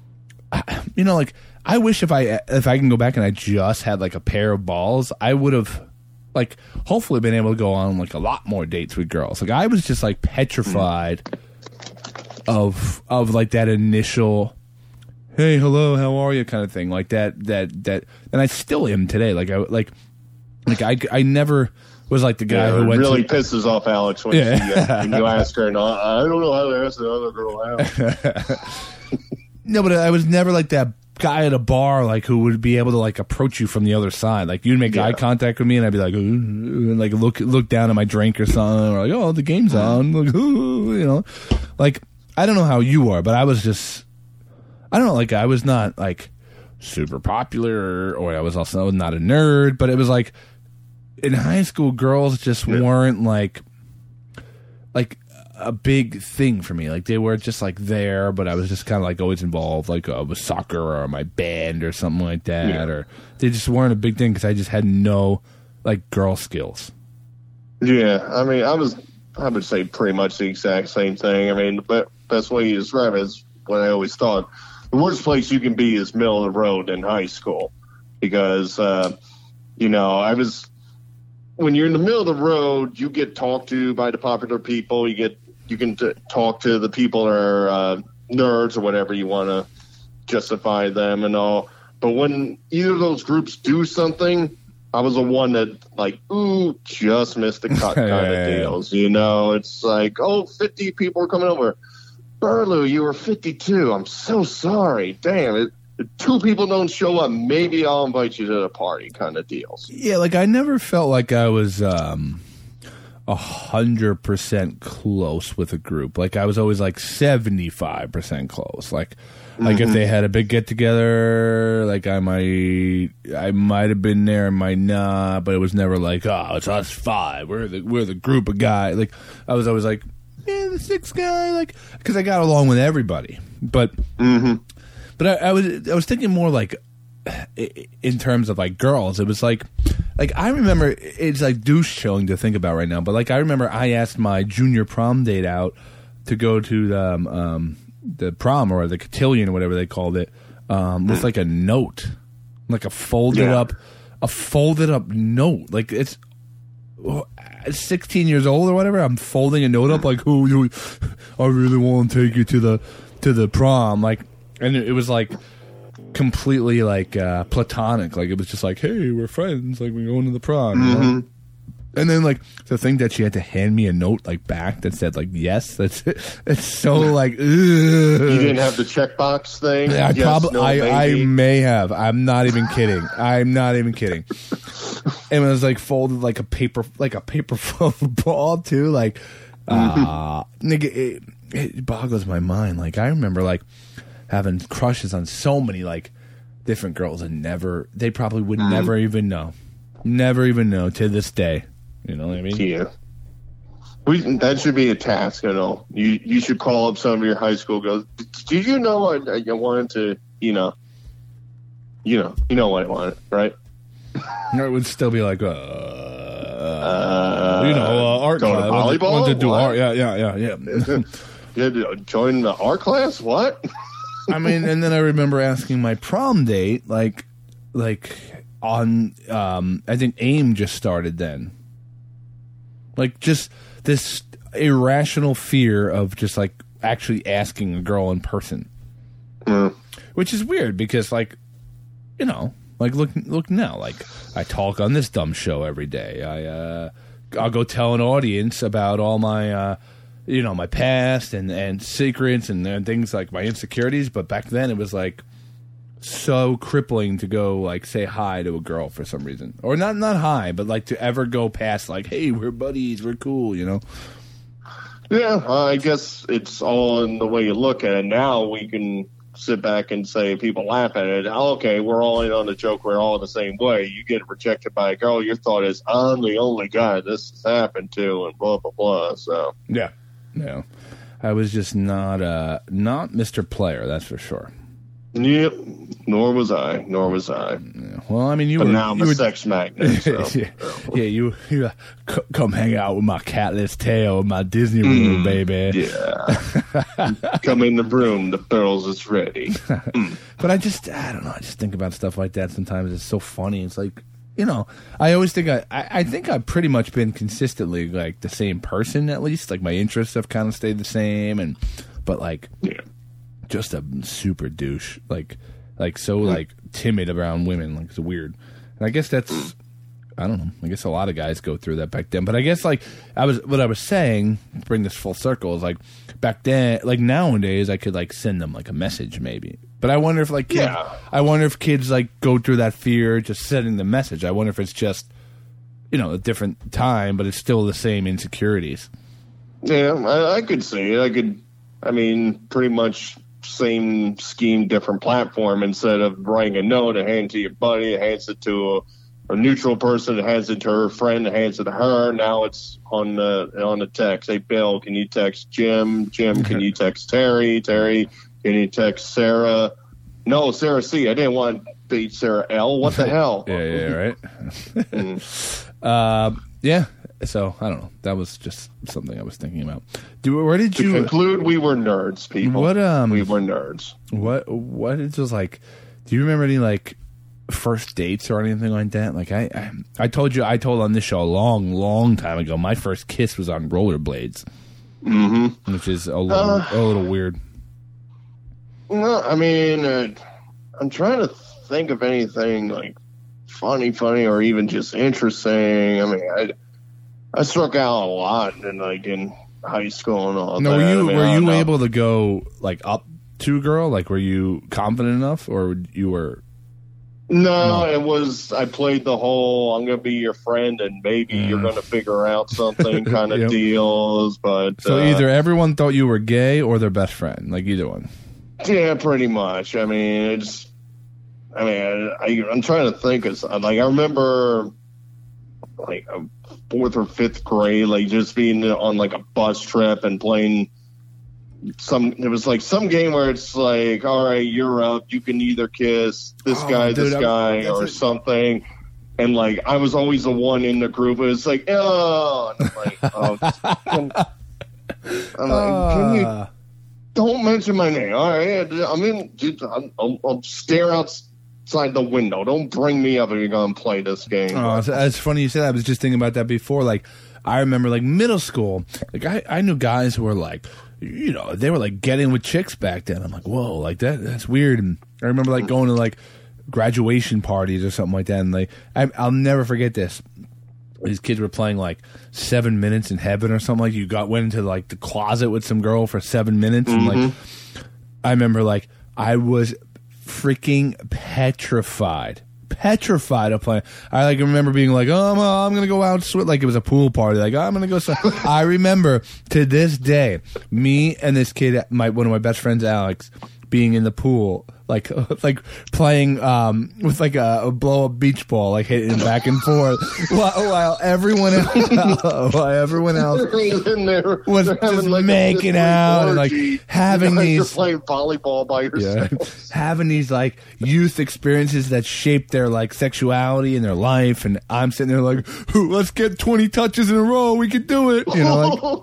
you know, like. I wish if I if I can go back and I just had like a pair of balls, I would have like hopefully been able to go on like a lot more dates with girls. Like I was just like petrified mm. of of like that initial hey, hello, how are you kind of thing. Like that that that and I still am today. Like I like like I I never was like the guy yeah, who went really to, pisses off Alex when, yeah. she, uh, when you ask her, and I don't know how to ask the other girl out. No, but I was never like that guy at a bar like who would be able to like approach you from the other side. Like you'd make yeah. eye contact with me and I'd be like, ooh, and like look look down at my drink or something, or like, oh, the game's on, like, ooh, you know. Like I don't know how you are, but I was just I don't know, like I was not like super popular, or I was also not a nerd, but it was like in high school girls just yeah. weren't like like a big thing for me. Like they were just like there, but I was just kind of like always involved, like uh, with soccer or my band or something like that. Yeah. Or they just weren't a big thing because I just had no like girl skills. Yeah, I mean, I was, I would say pretty much the exact same thing. I mean, the best way you describe it is what I always thought. The worst place you can be is middle of the road in high school, because uh, you know I was. When you're in the middle of the road, you get talked to by the popular people. You get you can t- talk to the people that are uh, nerds or whatever you want to justify them and all. But when either of those groups do something, I was the one that like, ooh, just missed the cut kind of deals. You know, it's like, oh, fifty people are coming over. Burlew, you were fifty-two. I'm so sorry. Damn it. If two people don't show up, maybe I'll invite you to the party kind of deals. Yeah, like I never felt like I was um a hundred percent close with a group. Like I was always like seventy-five percent close. Like like mm-hmm. if they had a big get together, like I might I might have been there, might not, but it was never like, oh, it's us five. We're the we're the group of guys. Like I was always like, yeah, the sixth guy, like because I got along with everybody. But mm-hmm. but I, I was I was thinking more like in terms of like girls. It was like like I remember, it's like douche chilling to think about right now, but like I remember I asked my junior prom date out to go to the um, um the prom or the cotillion or whatever they called it um, with like a note, like a folded Yeah. up, a folded up note. Like it's sixteen years old or whatever. I'm folding a note up like, "Oh, you, I really want to take you to the to the prom." Like, and it was like completely like uh, platonic. Like it was just like, "Hey, we're friends. Like we're going to the prom." You know? And then like the thing that she had to hand me a note like back that said like yes. That's it's so like. Ugh. You didn't have the checkbox thing. I Yes, probably no, I, I maybe? may have. I'm not even kidding. I'm not even kidding. And it was like folded like a paper like a paper ball too. Like uh nigga it, it boggles my mind. Like I remember like having crushes on so many like different girls and never they probably would Mm-hmm. never even know. Never even know to this day. You know what I mean? Yeah. We, that should be a task, you know. You you should call up some of your high school girls. Did you know I, I wanted to, you know, you know, you know what I wanted, right? Or it would still be like, uh, Uh, you know, uh, art going to class. Want to- volleyball? want to do What? art. Yeah, yeah, yeah, yeah. You had to join the art class? What? I mean, and then I remember asking my prom date, like, like on, um, I think AIM just started then. Like, just this irrational fear of just like actually asking a girl in person, Mm. which is weird because, like, you know, like look, look now, like I talk on this dumb show every day. I, uh, I'll go tell an audience about all my, uh, you know, my past and, and secrets and, and things like my insecurities. But back then it was like so crippling to go like say hi to a girl for some reason, or not, not hi, but like to ever go past like, hey, we're buddies, we're cool, you know? Yeah, uh, I guess it's all in the way you look at it. Now we can sit back and say, people laugh at it. Oh, okay, we're all in on the joke. We're all the same way. You get rejected by a girl, your thought is, I'm the only guy this has happened to, and blah, blah, blah. So, Yeah. Yeah. I was just not, uh, not Mister Player, that's for sure. yep, nor was I, nor was I. Yeah. Well, I mean, you But were, now I'm you a were, sex magnet. So. yeah, yeah, you, you uh, c- come hang out with my catless tail in my Disney room, baby. Yeah. Come in the room, the girls is ready. But I just, I don't know. I just think about stuff like that sometimes. It's so funny. It's like, you know, I always think I, I, I think I've pretty much been consistently like the same person at least. Like my interests have kind of stayed the same, and but like, Yeah. just a super douche. Like, like so like timid around women. Like it's weird. And I guess that's, I don't know. I guess a lot of guys go through that back then. But I guess like I was, what I was saying, bring this full circle, is like back then, like nowadays, I could like send them like a message maybe. But I wonder if like kids, Yeah. I wonder if kids like go through that fear just sending the message. I wonder if it's just, you know, a different time, but it's still the same insecurities. Yeah, I, I could see it. I could, I mean, pretty much same scheme, different platform. Instead of writing a note and hand it to your buddy, it hands it to a, a neutral person, it hands it to her friend, it hands it to her. Now it's on the on the text. Hey, Bill, can you text Jim? Jim, can you text Terry? Terry, can you text Sarah? No, Sarah C. I didn't want to date Sarah L. What the hell? Yeah, yeah, right. Mm. uh, yeah. So I don't know. That was just something I was thinking about. Do where did To you? conclude, we were nerds, people. What, um, we were nerds. What what it was like? Do you remember any like first dates or anything like that? Like I, I, I told you, I told on this show a long, long time ago. My first kiss was on rollerblades, Mm-hmm. which is a little, Uh, a little weird. No, I mean, uh, I'm trying to think of anything like funny, funny, or even just interesting. I mean, I I struck out a lot in like in high school and all No, that. were you I mean, were I don't you know. able to go like up to a girl? Like, were you confident enough, or you were? No, No. it was. I played the whole "I'm gonna be your friend and maybe you're gonna figure out something" kind of Yep. deals. But So uh, either everyone thought you were gay or their best friend, like either one. yeah, pretty much. I mean, it's. I mean, I, I'm trying to think. It's like I remember, like a fourth or fifth grade, like just being on like a bus trip and playing some. It was like some game where it's like, all right, you're up. You can either kiss this Oh, guy, dude, this I'm- guy, that's or it. something. And like I was always the one in the group. It was like, oh, and I'm like, oh, can, I'm like, can you Ah. don't mention my name. All right, I'm in. I'll, I'll, I'll stare outside the window. Don't bring me up if you're gonna play this game. Oh, it's funny you said that. I was just thinking about that before. Like, I remember like middle school. Like, I, I knew guys who were like, you know, they were like getting with chicks back then. I'm like, whoa, like that. That's weird. And I remember like going to like graduation parties or something like that. And like, I, I'll never forget this. These kids were playing like Seven Minutes in Heaven or something. Like, you got went into like the closet with some girl for seven minutes, and Mm-hmm. like, I remember like I was freaking petrified, petrified of playing. I like remember being like, oh, I'm, uh, I'm gonna go out sweat, like it was a pool party. Like, oh, I'm gonna go. Swim. I remember to this day, me and this kid, my one of my best friends, Alex, being in the pool. Like, like playing um, with like a, a blow up beach ball, like hitting it back and forth, while, while everyone else, while everyone else in there, was they're having, just like, a making out and like orgy. having You guys these are playing volleyball by yourself. yeah, having these like youth experiences that shape their like sexuality and their life, and I'm sitting there like, "Ooh, let's get twenty touches in a row, we can do it," you know.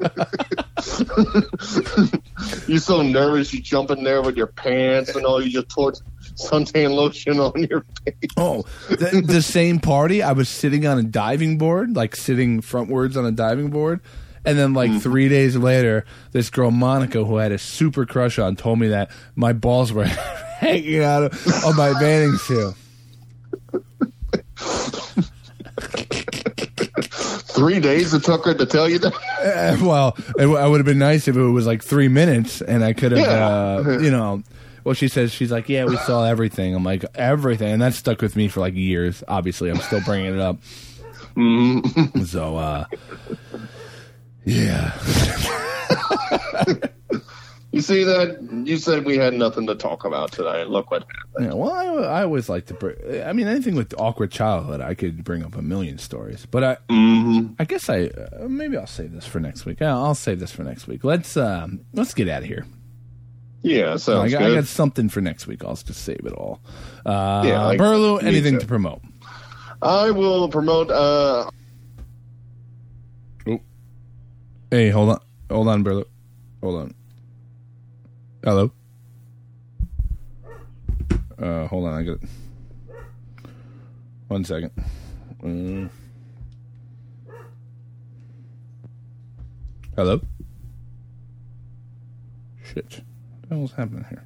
Like, You're so nervous, you jump in there with your pants and all, you just pour suntan lotion on your face. oh, the, the same party, I was sitting on a diving board, like sitting frontwards on a diving board. And then, like, three days later, this girl, Monica, who I had a super crush on, told me that my balls were hanging out of, of my bathing suit. Three days it took her to tell you that? Uh, well, it, it would have been nice if it was, like, three minutes, and I could have, Yeah. uh, you know... Well, she says, she's like, yeah, we saw everything. I'm like, everything. And that stuck with me for, like, years. Obviously, I'm still bringing it up. Mm-hmm. So, uh... yeah. You see that? You said we had nothing to talk about today. Look what happened. Yeah, well, I, I always like to bring... I mean, anything with awkward childhood, I could bring up a million stories. But I Mm-hmm. I guess I... Uh, maybe I'll save this for next week. Yeah, I'll save this for next week. Let's um, let's get out of here. Yeah, sounds I got, good. I got something for next week. I'll just save it all. Uh, Yeah, I- Burlew, me anything too. to promote? I will promote... Uh, Hey, hold on. Hold on, Burlew. Hold on. Hello? Uh, hold on, I got it. One second. Mm. Hello? Shit. What the hell's happening here?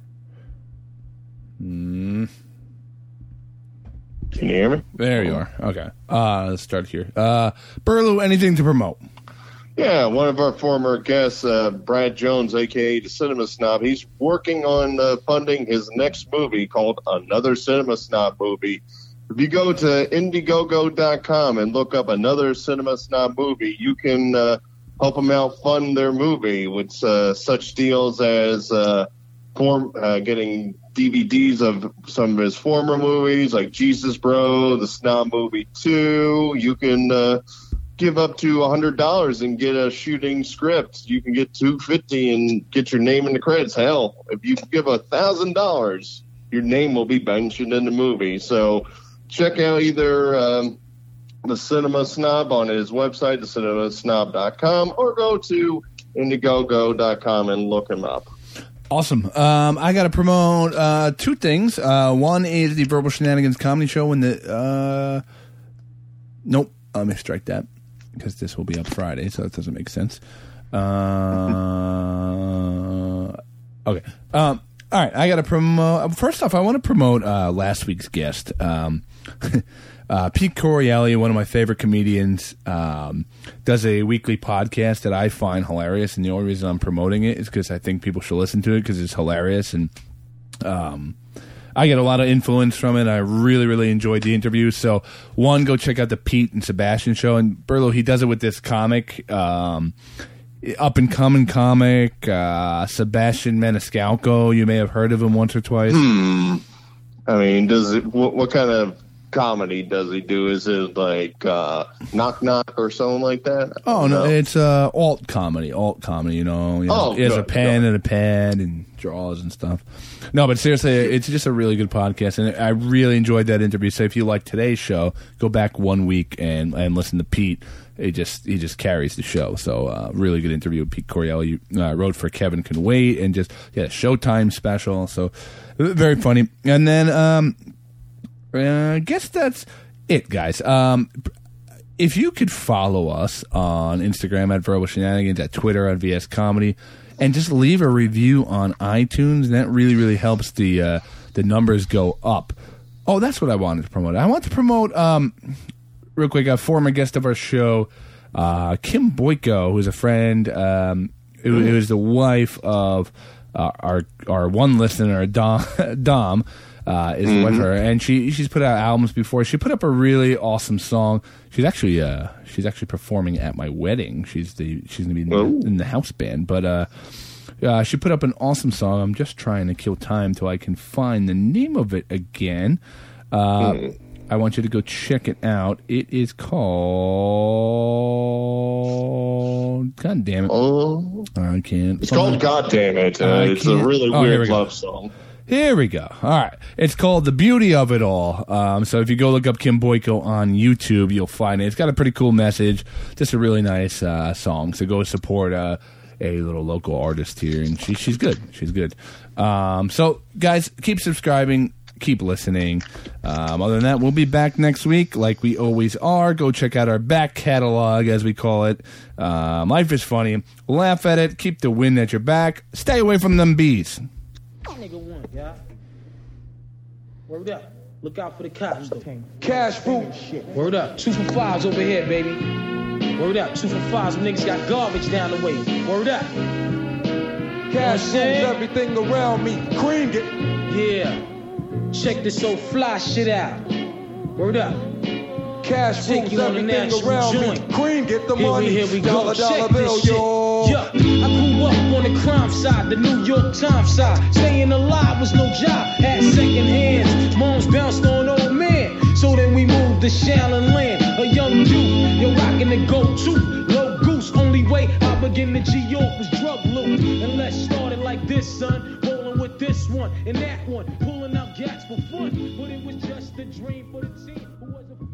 Mm. can you hear me? There you are. Okay. Uh, let's start here. Uh, Burlew, anything to promote? Yeah, one of our former guests, uh, Brad Jones, a k a the Cinema Snob, he's working on uh, funding his next movie called Another Cinema Snob Movie. If you go to Indiegogo dot com and look up Another Cinema Snob Movie, you can uh, help him out fund their movie with uh, such deals as uh, form, uh, getting D V Ds of some of his former movies, like Jesus Bro, The Snob Movie two. You can... Uh, give up to one hundred dollars and get a shooting script. You can get two hundred fifty dollars and get your name in the credits. Hell, if you give one thousand dollars, your name will be mentioned in the movie. So check out either um, the Cinema Snob on his website, the cinema snob dot com, or go to Indiegogo dot com and look him up. Awesome. Um, I got to promote uh, two things. Uh, one is the Verbal Shenanigans comedy show. In the uh, nope, let me strike that because this will be up Friday, so that doesn't make sense. Uh, okay. Um, all right. I got to promote. First off, I want to promote uh, last week's guest. Um, uh, Pete Corielli, one of my favorite comedians, um, does a weekly podcast that I find hilarious, and the only reason I'm promoting it is because I think people should listen to it because it's hilarious, and um, I get a lot of influence from it. I really, really enjoyed the interview. So, one, go check out the Pete and Sebastian show, and Burlew, he does it with this comic, um, up and coming comic, uh, Sebastian Maniscalco. You may have heard of him once or twice. Hmm. I mean, does it? What, what kind of comedy does he do? Is it like uh, Knock Knock or something like that? Oh no, know. it's uh, alt comedy, alt comedy. You know, he has, Oh, he has a good, pen good. and a pad and draws and stuff. No, but seriously, it's just a really good podcast, and I really enjoyed that interview. So if you like today's show, go back one week and and listen to Pete. He just he just carries the show. So uh, really good interview with Pete Corielli. Uh, wrote for Kevin Can Wait, and just yeah, Showtime special. So very funny. And then um, uh, I guess that's it, guys. Um, if you could follow us on Instagram at Verbal Shenanigans, at Twitter at V S Comedy, and just leave a review on iTunes, that really really helps the uh, the numbers go up. Oh, that's what I wanted to promote. I want to promote. Um, Real quick, a former guest of our show, uh, Kim Boyko, who's a friend. Um, it, it was the wife of uh, our our one listener, Dom. Dom uh, is the wife of her, and she she's put out albums before. She put up a really awesome song. She's actually uh, she's actually performing at my wedding. She's the she's gonna be in, the, in the house band, but uh, uh, she put up an awesome song. I'm just trying to kill time till I can find the name of it again. Uh, mm. I want you to go check it out. It is called... God damn it. Oh, I can't. It's called God Damn It. Uh, it's a really oh, weird love song. Here we go. All right. It's called The Beauty of It All. Um, so if you go look up Kim Boyko on YouTube, you'll find it. It's got a pretty cool message. Just a really nice uh, song. So go support uh, a little local artist here. And she, she's good. She's good. Um, so, guys, keep subscribing. Keep listening. Um, other than that, we'll be back next week like we always are. Go check out our back catalog, as we call it. Um, life is funny. Laugh at it. Keep the wind at your back. Stay away from them bees. Nigga one, y'all. Word up. Look out for the cops, though. Cash fruit. Word up. Two for fives over here, baby. Word up. Two for fives. Them niggas got garbage down the way. Word up. Cash rules everything around me. Creamed it. Yeah. Check this old fly shit out. Word up. Cash Take rules everything around joint. me. Cream, get the here money. We, here we go. Dollar, dollar Check bill, this shit. yo. Yeah. I grew up on the crime side, the New York Times side. Staying alive was no job. Had second hands. Moms bounced on old man. So then we moved to Shaolin Land. A young youth. Yo, rocking the go-to. Low goose. Only way I began to G-York was drug loot. And let's start it like this, son. Rolling with this one and that one. Pulling out gats for fun. But it was just a dream for the team who was a